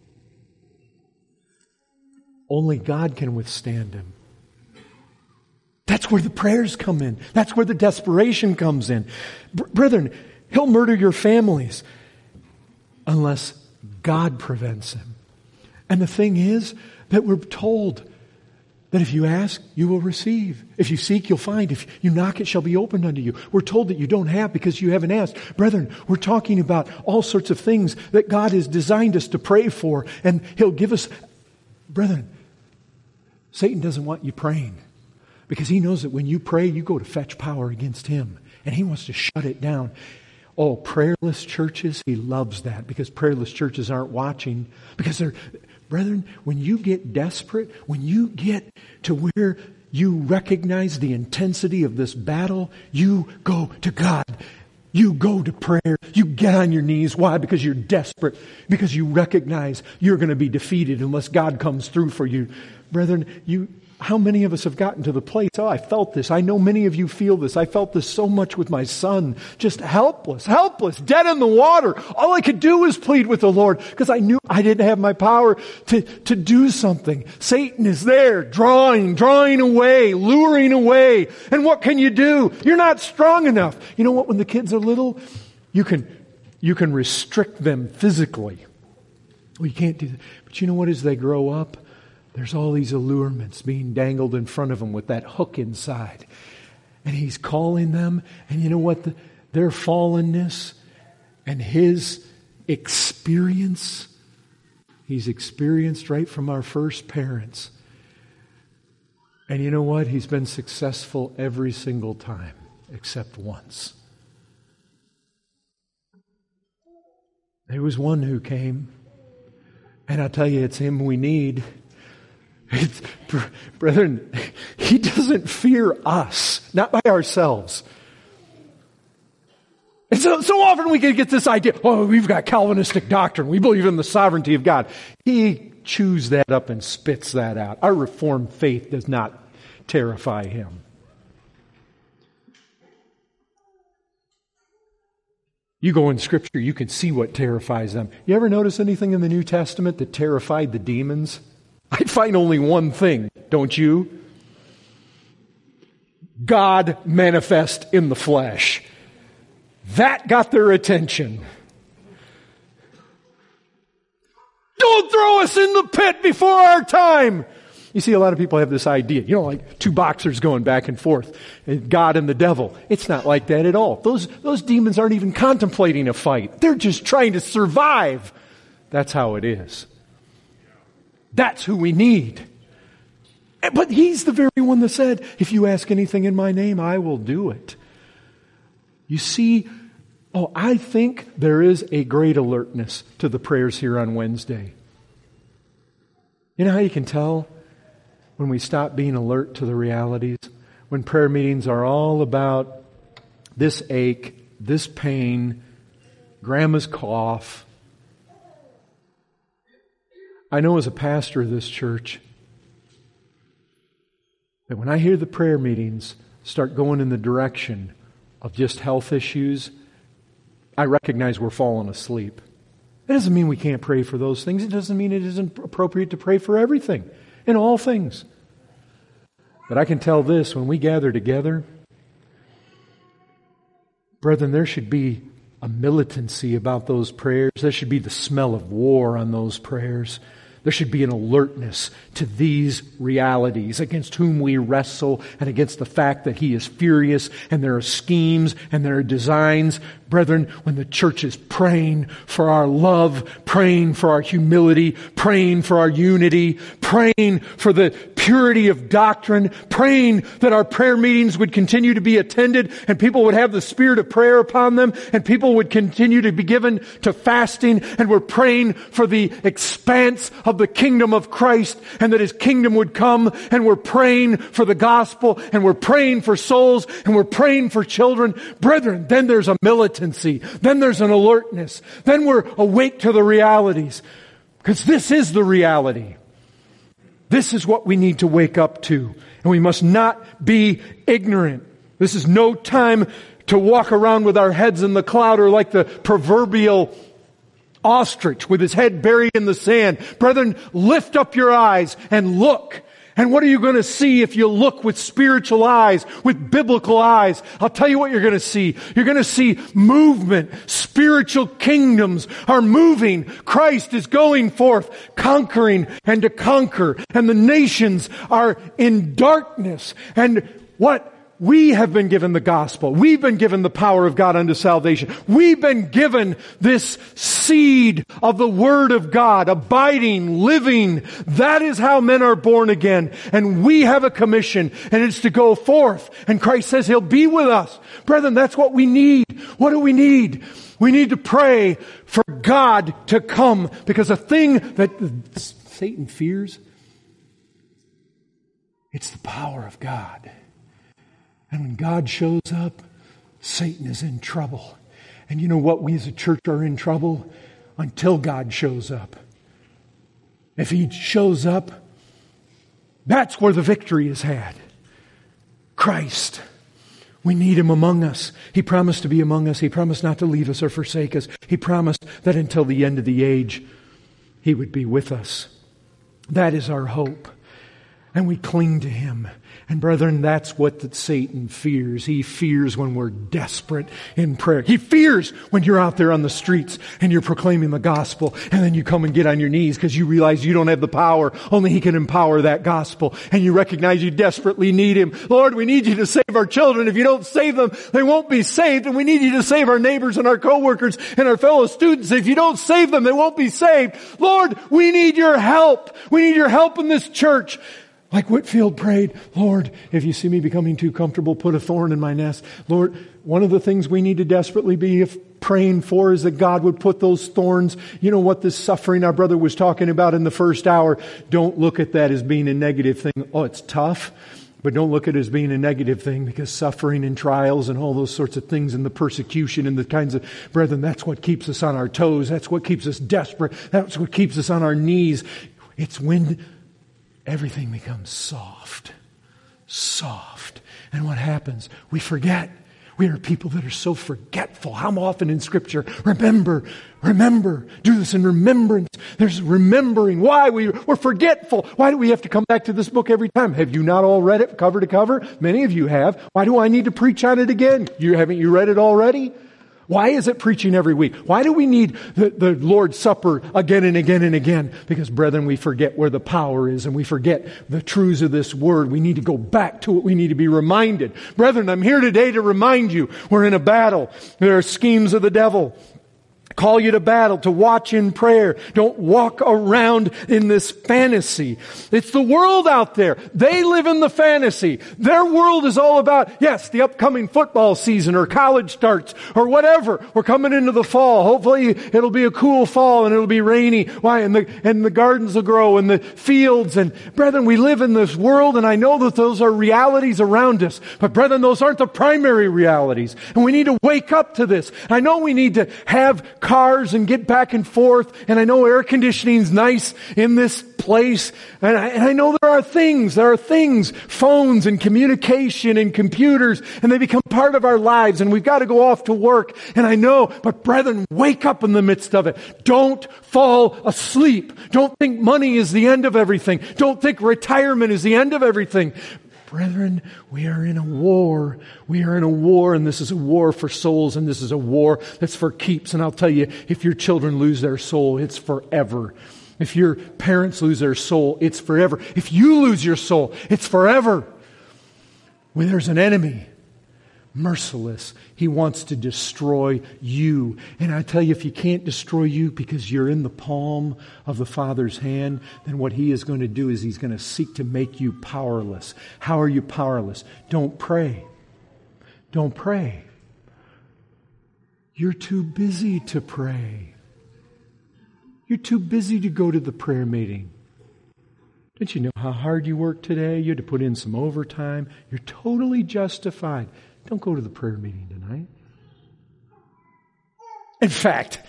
Only God can withstand him. That's where the prayers come in. That's where the desperation comes in. Brethren, He'll murder your families unless God prevents him. And the thing is that we're told that if you ask, you will receive. If you seek, you'll find. If you knock, it shall be opened unto you. We're told that you don't have because you haven't asked. Brethren, we're talking about all sorts of things that God has designed us to pray for, and He'll give us. Brethren, Satan doesn't want you praying because he knows that when you pray, you go to fetch power against him, and he wants to shut it down. Oh, prayerless churches, he loves that because prayerless churches aren't watching. Because brethren, when you get desperate, when you get to where you recognize the intensity of this battle, you go to God. You go to prayer. You get on your knees. Why? Because you're desperate. Because you recognize you're going to be defeated unless God comes through for you. Brethren, how many of us have gotten to the place, I felt this. I know many of you feel this. I felt this so much with my son. Just helpless, dead in the water. All I could do was plead with the Lord because I knew I didn't have my power to do something. Satan is there, drawing away, luring away. And what can you do? You're not strong enough. You know what? When the kids are little, you can restrict them physically. Well, you can't do that. But you know what? As they grow up, there's all these allurements being dangled in front of them with that hook inside. And he's calling them. And you know what? Their fallenness and his experience, he's experienced right from our first parents. And you know what? He's been successful every single time, except once. There was one who came. And I'll tell you, it's him we need. Brethren, he doesn't fear us, not by ourselves. And so often we can get this idea, we've got Calvinistic doctrine. We believe in the sovereignty of God. He chews that up and spits that out. Our Reformed faith does not terrify him. You go in Scripture, you can see what terrifies them. You ever notice anything in the New Testament that terrified the demons? I find only one thing, don't you? God manifest in the flesh. That got their attention. Don't throw us in the pit before our time. You see, a lot of people have this idea, like two boxers going back and forth, God and the devil. It's not like that at all. Those demons aren't even contemplating a fight. They're just trying to survive. That's how it is. That's who we need. But He's the very one that said, if you ask anything in my name, I will do it. You see, I think there is a great alertness to the prayers here on Wednesday. You know how you can tell when we stop being alert to the realities? When prayer meetings are all about this ache, this pain, grandma's cough. I know as a pastor of this church that when I hear the prayer meetings start going in the direction of just health issues, I recognize we're falling asleep. It doesn't mean we can't pray for those things. It doesn't mean it isn't appropriate to pray for everything, in all things. But I can tell this, when we gather together, brethren, there should be a militancy about those prayers. There should be the smell of war on those prayers. There should be an alertness to these realities against whom we wrestle and against the fact that He is furious and there are schemes and there are designs. Brethren, when the church is praying for our love, praying for our humility, praying for our unity, praying for the purity of doctrine, praying that our prayer meetings would continue to be attended and people would have the spirit of prayer upon them and people would continue to be given to fasting, and we're praying for the expanse of the kingdom of Christ and that His kingdom would come, and we're praying for the gospel and we're praying for souls and we're praying for children. Brethren, then there's a militancy. Then there's an alertness. Then we're awake to the realities. Because this is the reality. This is what we need to wake up to. And we must not be ignorant. This is no time to walk around with our heads in the cloud or like the proverbial ostrich with his head buried in the sand. Brethren, lift up your eyes and look. And what are you going to see if you look with spiritual eyes, with biblical eyes? I'll tell you what you're going to see. You're going to see movement. Spiritual kingdoms are moving. Christ is going forth, conquering and to conquer. And the nations are in darkness. And what? We have been given the gospel. We've been given the power of God unto salvation. We've been given this seed of the Word of God, abiding, living. That is how men are born again. And we have a commission, and it's to go forth. And Christ says He'll be with us. Brethren, that's what we need. What do we need? We need to pray for God to come, because a thing that Satan fears, it's the power of God. And when God shows up, Satan is in trouble. And you know what? We as a church are in trouble until God shows up. If He shows up, that's where the victory is had. Christ. We need Him among us. He promised to be among us. He promised not to leave us or forsake us. He promised that until the end of the age, He would be with us. That is our hope. And we cling to Him. And brethren, that's what Satan fears. He fears when we're desperate in prayer. He fears when you're out there on the streets and you're proclaiming the gospel, and then you come and get on your knees because you realize you don't have the power. Only He can empower that gospel. And you recognize you desperately need Him. Lord, we need You to save our children. If You don't save them, they won't be saved. And we need You to save our neighbors and our coworkers and our fellow students. If You don't save them, they won't be saved. Lord, we need Your help. We need Your help in this church. Like Whitefield prayed, Lord, if You see me becoming too comfortable, put a thorn in my nest. Lord, one of the things we need to desperately be praying for is that God would put those thorns. You know what, this suffering our brother was talking about in the first hour, don't look at that as being a negative thing. Oh, it's tough, but don't look at it as being a negative thing, because suffering and trials and all those sorts of things and the persecution and the kinds of, brethren, that's what keeps us on our toes. That's what keeps us desperate. That's what keeps us on our knees. It's when everything becomes soft. And what happens? We forget. We are people that are so forgetful. How often in Scripture, remember, do this in remembrance. There's remembering. Why? We're forgetful. Why do we have to come back to this book every time? Have you not all read it cover to cover? Many of you have. Why do I need to preach on it again? Haven't you read it already? Why is it preaching every week? Why do we need the Lord's Supper again and again and again? Because, brethren, we forget where the power is and we forget the truths of this word. We need to go back to it. We need to be reminded. Brethren, I'm here today to remind you we're in a battle. There are schemes of the devil. Call you to battle, to watch in prayer. Don't walk around in this fantasy. It's the world out there. They live in the fantasy. Their world is all about, yes, the upcoming football season or college starts or whatever. We're coming into the fall. Hopefully it'll be a cool fall and it'll be rainy. Why? And the gardens will grow and the fields. And brethren, we live in this world, and I know that those are realities around us. But brethren, those aren't the primary realities. And we need to wake up to this. I know we need to have cars and get back and forth, and I know air conditioning's nice in this place, and I know there are things, phones and communication and computers, and they become part of our lives, and we've got to go off to work, and I know, but brethren, wake up in the midst of it. Don't fall asleep. Don't think money is the end of everything. Don't think retirement is the end of everything. Brethren, we are in a war. We are in a war, and this is a war for souls, and this is a war that's for keeps. And I'll tell you, if your children lose their soul, it's forever. If your parents lose their soul, it's forever. If you lose your soul, it's forever. When there's an enemy, merciless, he wants to destroy you. And I tell you, if he can't destroy you because you're in the palm of the Father's hand, then what he is going to do is he's going to seek to make you powerless. How are you powerless? Don't pray. Don't pray. You're too busy to pray. You're too busy to go to the prayer meeting. Don't you know how hard you worked today? You had to put in some overtime. You're totally justified. Don't go to the prayer meeting tonight. In fact,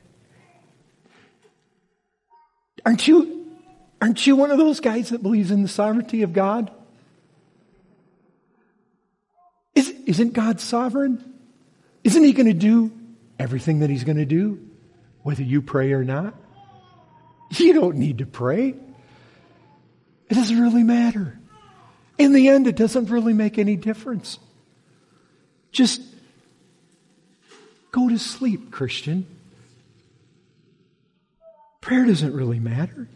aren't you one of those guys that believes in the sovereignty of God? Isn't God sovereign? Isn't he going to do everything that he's going to do, whether you pray or not? You don't need to pray. It doesn't really matter. In the end, it doesn't really make any difference. Just go to sleep, Christian. Prayer doesn't really matter.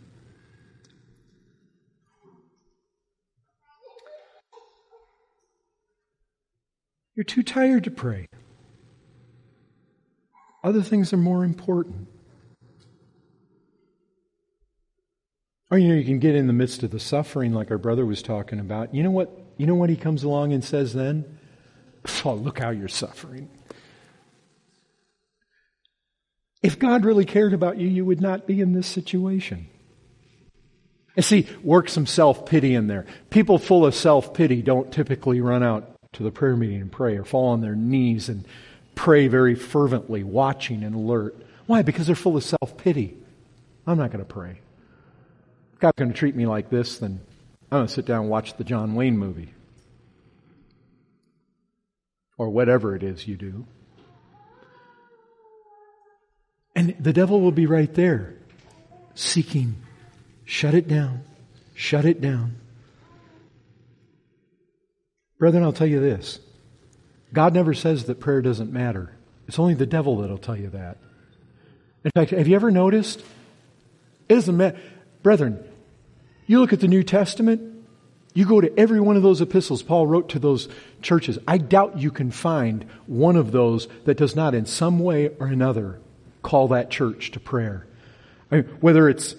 You're too tired to pray. Other things are more important. Or, you can get in the midst of the suffering like our brother was talking about. You know what he comes along and says then? Oh, look how you're suffering. If God really cared about you, you would not be in this situation. And see, work some self-pity in there. People full of self-pity don't typically run out to the prayer meeting and pray or fall on their knees and pray very fervently, watching and alert. Why? Because they're full of self-pity. I'm not going to pray. If God's going to treat me like this, then I'm going to sit down and watch the John Wayne movie. Or whatever it is you do. And the devil will be right there, seeking, shut it down, shut it down. Brethren, I'll tell you this. God never says that prayer doesn't matter. It's only the devil that'll tell you that. In fact, have you ever noticed? It doesn't matter. Brethren, you look at the New Testament, you go to every one of those epistles Paul wrote to those churches. I doubt you can find one of those that does not in some way or another call that church to prayer. I mean, whether it's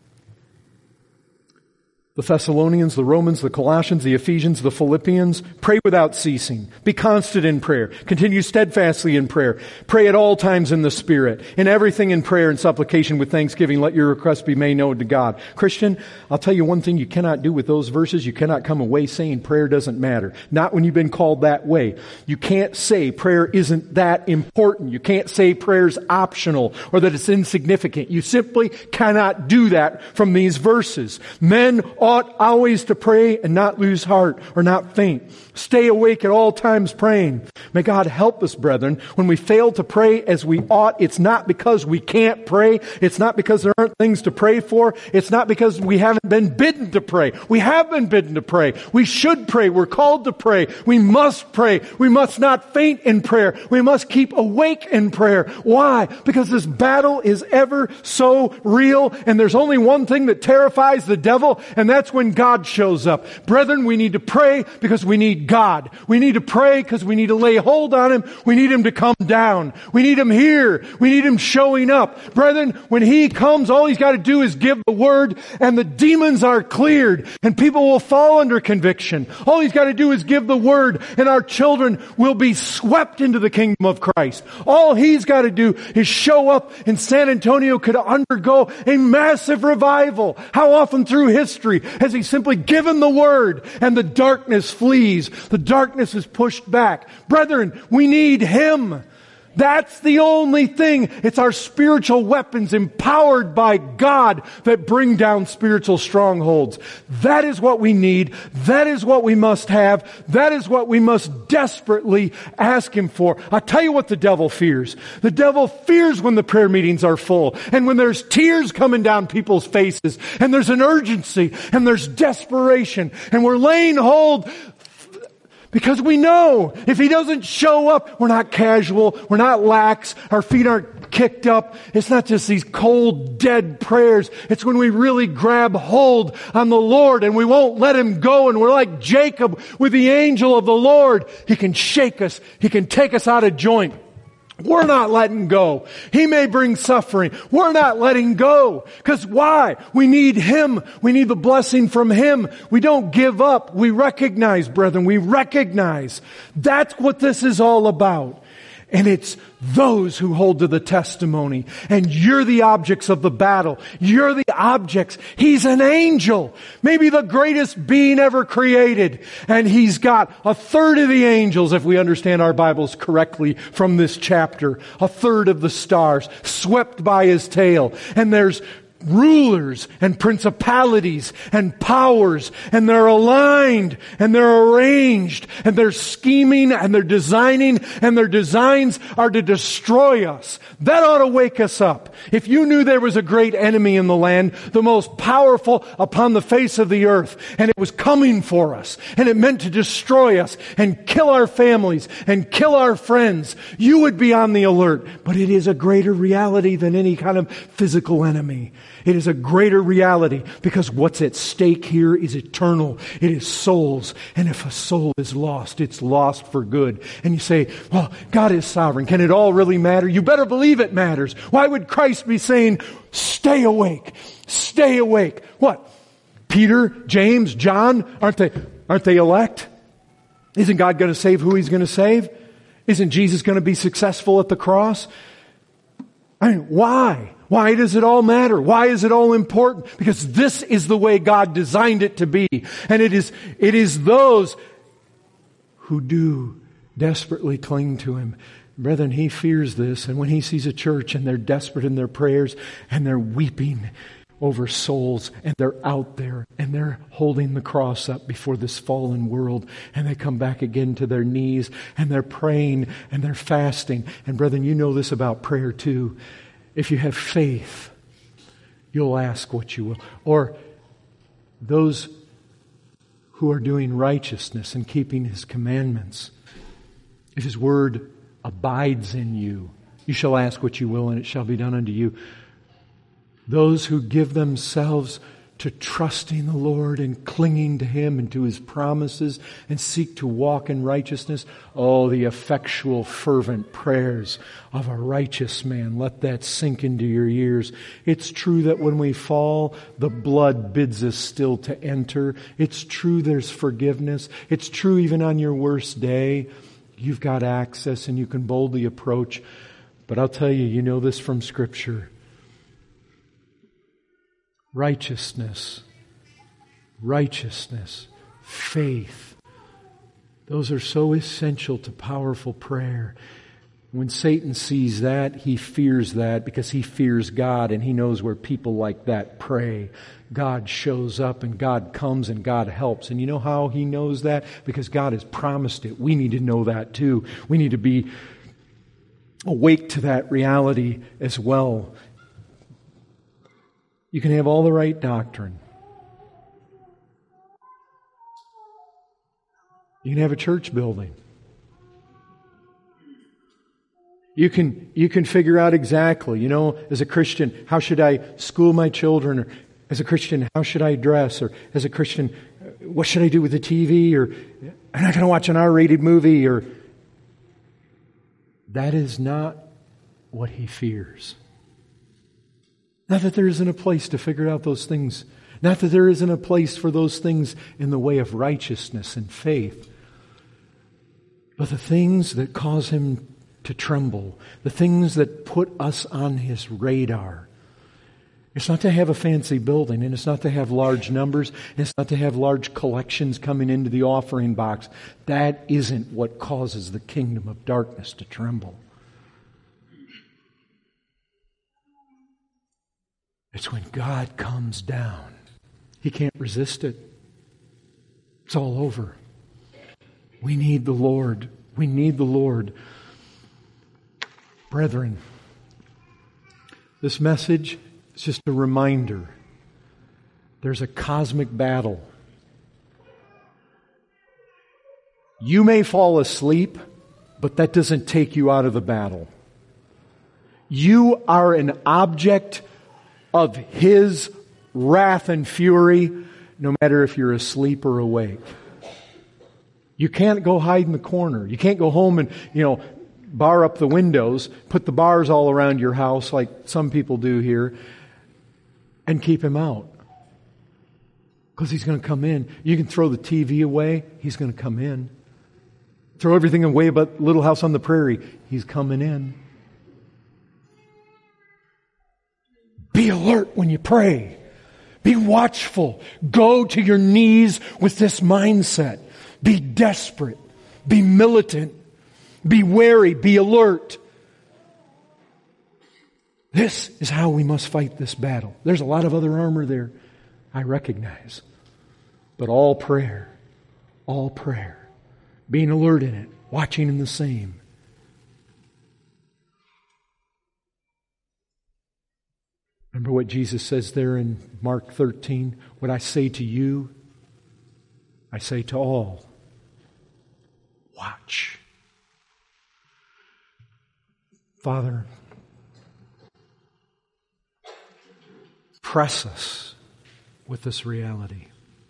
the Thessalonians, the Romans, the Colossians, the Ephesians, the Philippians, pray without ceasing. Be constant in prayer. Continue steadfastly in prayer. Pray at all times in the Spirit. In everything in prayer and supplication with thanksgiving, let your requests be made known to God. Christian, I'll tell you one thing you cannot do with those verses. You cannot come away saying prayer doesn't matter. Not when you've been called that way. You can't say prayer isn't that important. You can't say prayer's optional or that it's insignificant. You simply cannot do that from these verses. Men ought always to pray and not lose heart or not faint. Stay awake at all times praying. May God help us, brethren. When we fail to pray as we ought, it's not because we can't pray. It's not because there aren't things to pray for. It's not because we haven't been bidden to pray. We have been bidden to pray. We should pray. We're called to pray. We must pray. We must not faint in prayer. We must keep awake in prayer. Why? Because this battle is ever so real, and there's only one thing that terrifies the devil, and that's when God shows up. Brethren, we need to pray because we need God. We need to pray because we need to lay hold on Him. We need Him to come down. We need Him here. We need Him showing up. Brethren, when He comes, all He's got to do is give the word, and the demons are cleared, and people will fall under conviction. All He's got to do is give the word, and our children will be swept into the kingdom of Christ. All He's got to do is show up, and San Antonio could undergo a massive revival. How often through history has He simply given the word, and the darkness flees? The darkness is pushed back. Brethren, we need Him. That's the only thing. It's our spiritual weapons empowered by God that bring down spiritual strongholds. That is what we need. That is what we must have. That is what we must desperately ask Him for. I'll tell you what the devil fears. The devil fears when the prayer meetings are full, and when there's tears coming down people's faces, and there's an urgency, and there's desperation, and we're laying hold. Because we know if He doesn't show up, we're not casual, we're not lax, our feet aren't kicked up. It's not just these cold, dead prayers. It's when we really grab hold on the Lord and we won't let Him go, and we're like Jacob with the angel of the Lord. He can shake us. He can take us out of joint. We're not letting go. He may bring suffering. We're not letting go. Because why? We need Him. We need the blessing from Him. We don't give up. We recognize, brethren, we recognize. That's what this is all about. And it's those who hold to the testimony. And you're the objects of the battle. You're the objects. He's an angel. Maybe the greatest being ever created. And He's got a third of the angels, if we understand our Bibles correctly from this chapter. A third of the stars swept by His tail. And there's rulers and principalities and powers, and they're aligned and they're arranged and they're scheming and they're designing, and their designs are to destroy us. That ought to wake us up. If you knew there was a great enemy in the land, the most powerful upon the face of the earth, and it was coming for us, and it meant to destroy us and kill our families and kill our friends, you would be on the alert. But it is a greater reality than any kind of physical enemy. It is a greater reality because what's at stake here is eternal. It is souls. And if a soul is lost, it's lost for good. And you say, well, God is sovereign. Can it all really matter? You better believe it matters. Why would Christ be saying, stay awake, stay awake? What? Peter, James, John, aren't they elect? Isn't God going to save who He's going to save? Isn't Jesus going to be successful at the cross? I mean, why? Why does it all matter? Why is it all important? Because this is the way God designed it to be. And it is those who do desperately cling to Him. Brethren, He fears this. And when He sees a church and they're desperate in their prayers and they're weeping over souls and they're out there and they're holding the cross up before this fallen world, and they come back again to their knees and they're praying and they're fasting. And brethren, you know this about prayer too. If you have faith, you'll ask what you will. Or those who are doing righteousness and keeping His commandments, if His word abides in you, you shall ask what you will, and it shall be done unto you. Those who give themselves to trusting the Lord and clinging to Him and to His promises and seek to walk in righteousness. Oh, the effectual, fervent prayers of a righteous man. Let that sink into your ears. It's true that when we fall, the blood bids us still to enter. It's true there's forgiveness. It's true even on your worst day, you've got access and you can boldly approach. But I'll tell you, you know this from Scripture. Righteousness, faith, those are so essential to powerful prayer. When Satan sees that, he fears that because he fears God, and he knows where people like that pray. God shows up and God comes and God helps. And you know how he knows that? Because God has promised it. We need to know that too. We need to be awake to that reality as well. You can have all the right doctrine. You can have a church building. You can figure out exactly, as a Christian, how should I school my children? Or as a Christian, how should I dress? Or as a Christian, what should I do with the TV? Or I'm not going to watch an R-rated movie. Or that is not what he fears. Not that there isn't a place to figure out those things. Not that there isn't a place for those things in the way of righteousness and faith. But the things that cause him to tremble, the things that put us on his radar. It's not to have a fancy building, and it's not to have large numbers, and it's not to have large collections coming into the offering box. That isn't what causes the kingdom of darkness to tremble. It's when God comes down. He can't resist it. It's all over. We need the Lord. We need the Lord. Brethren, this message is just a reminder. There's a cosmic battle. You may fall asleep, but that doesn't take you out of the battle. You are an object of His wrath and fury, no matter if you're asleep or awake. You can't go hide in the corner. You can't go home and, bar up the windows, put the bars all around your house like some people do here, and keep Him out. Because He's going to come in. You can throw the TV away, He's going to come in. Throw everything away but Little House on the Prairie, He's coming in. Be alert when you pray. Be watchful. Go to your knees with this mindset. Be desperate. Be militant. Be wary. Be alert. This is how we must fight this battle. There's a lot of other armor there, I recognize. But all prayer, being alert in it, watching in the same. Remember what Jesus says there in Mark 13? What I say to you, I say to all. Watch. Father, press us with this reality.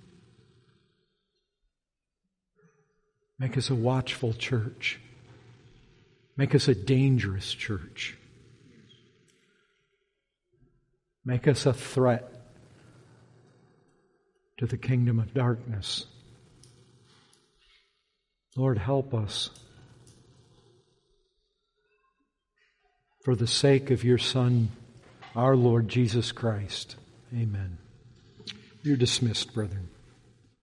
Make us a watchful church. Make us a dangerous church. Make us a threat to the kingdom of darkness. Lord, help us. For the sake of your Son, our Lord Jesus Christ. Amen. You're dismissed, brethren.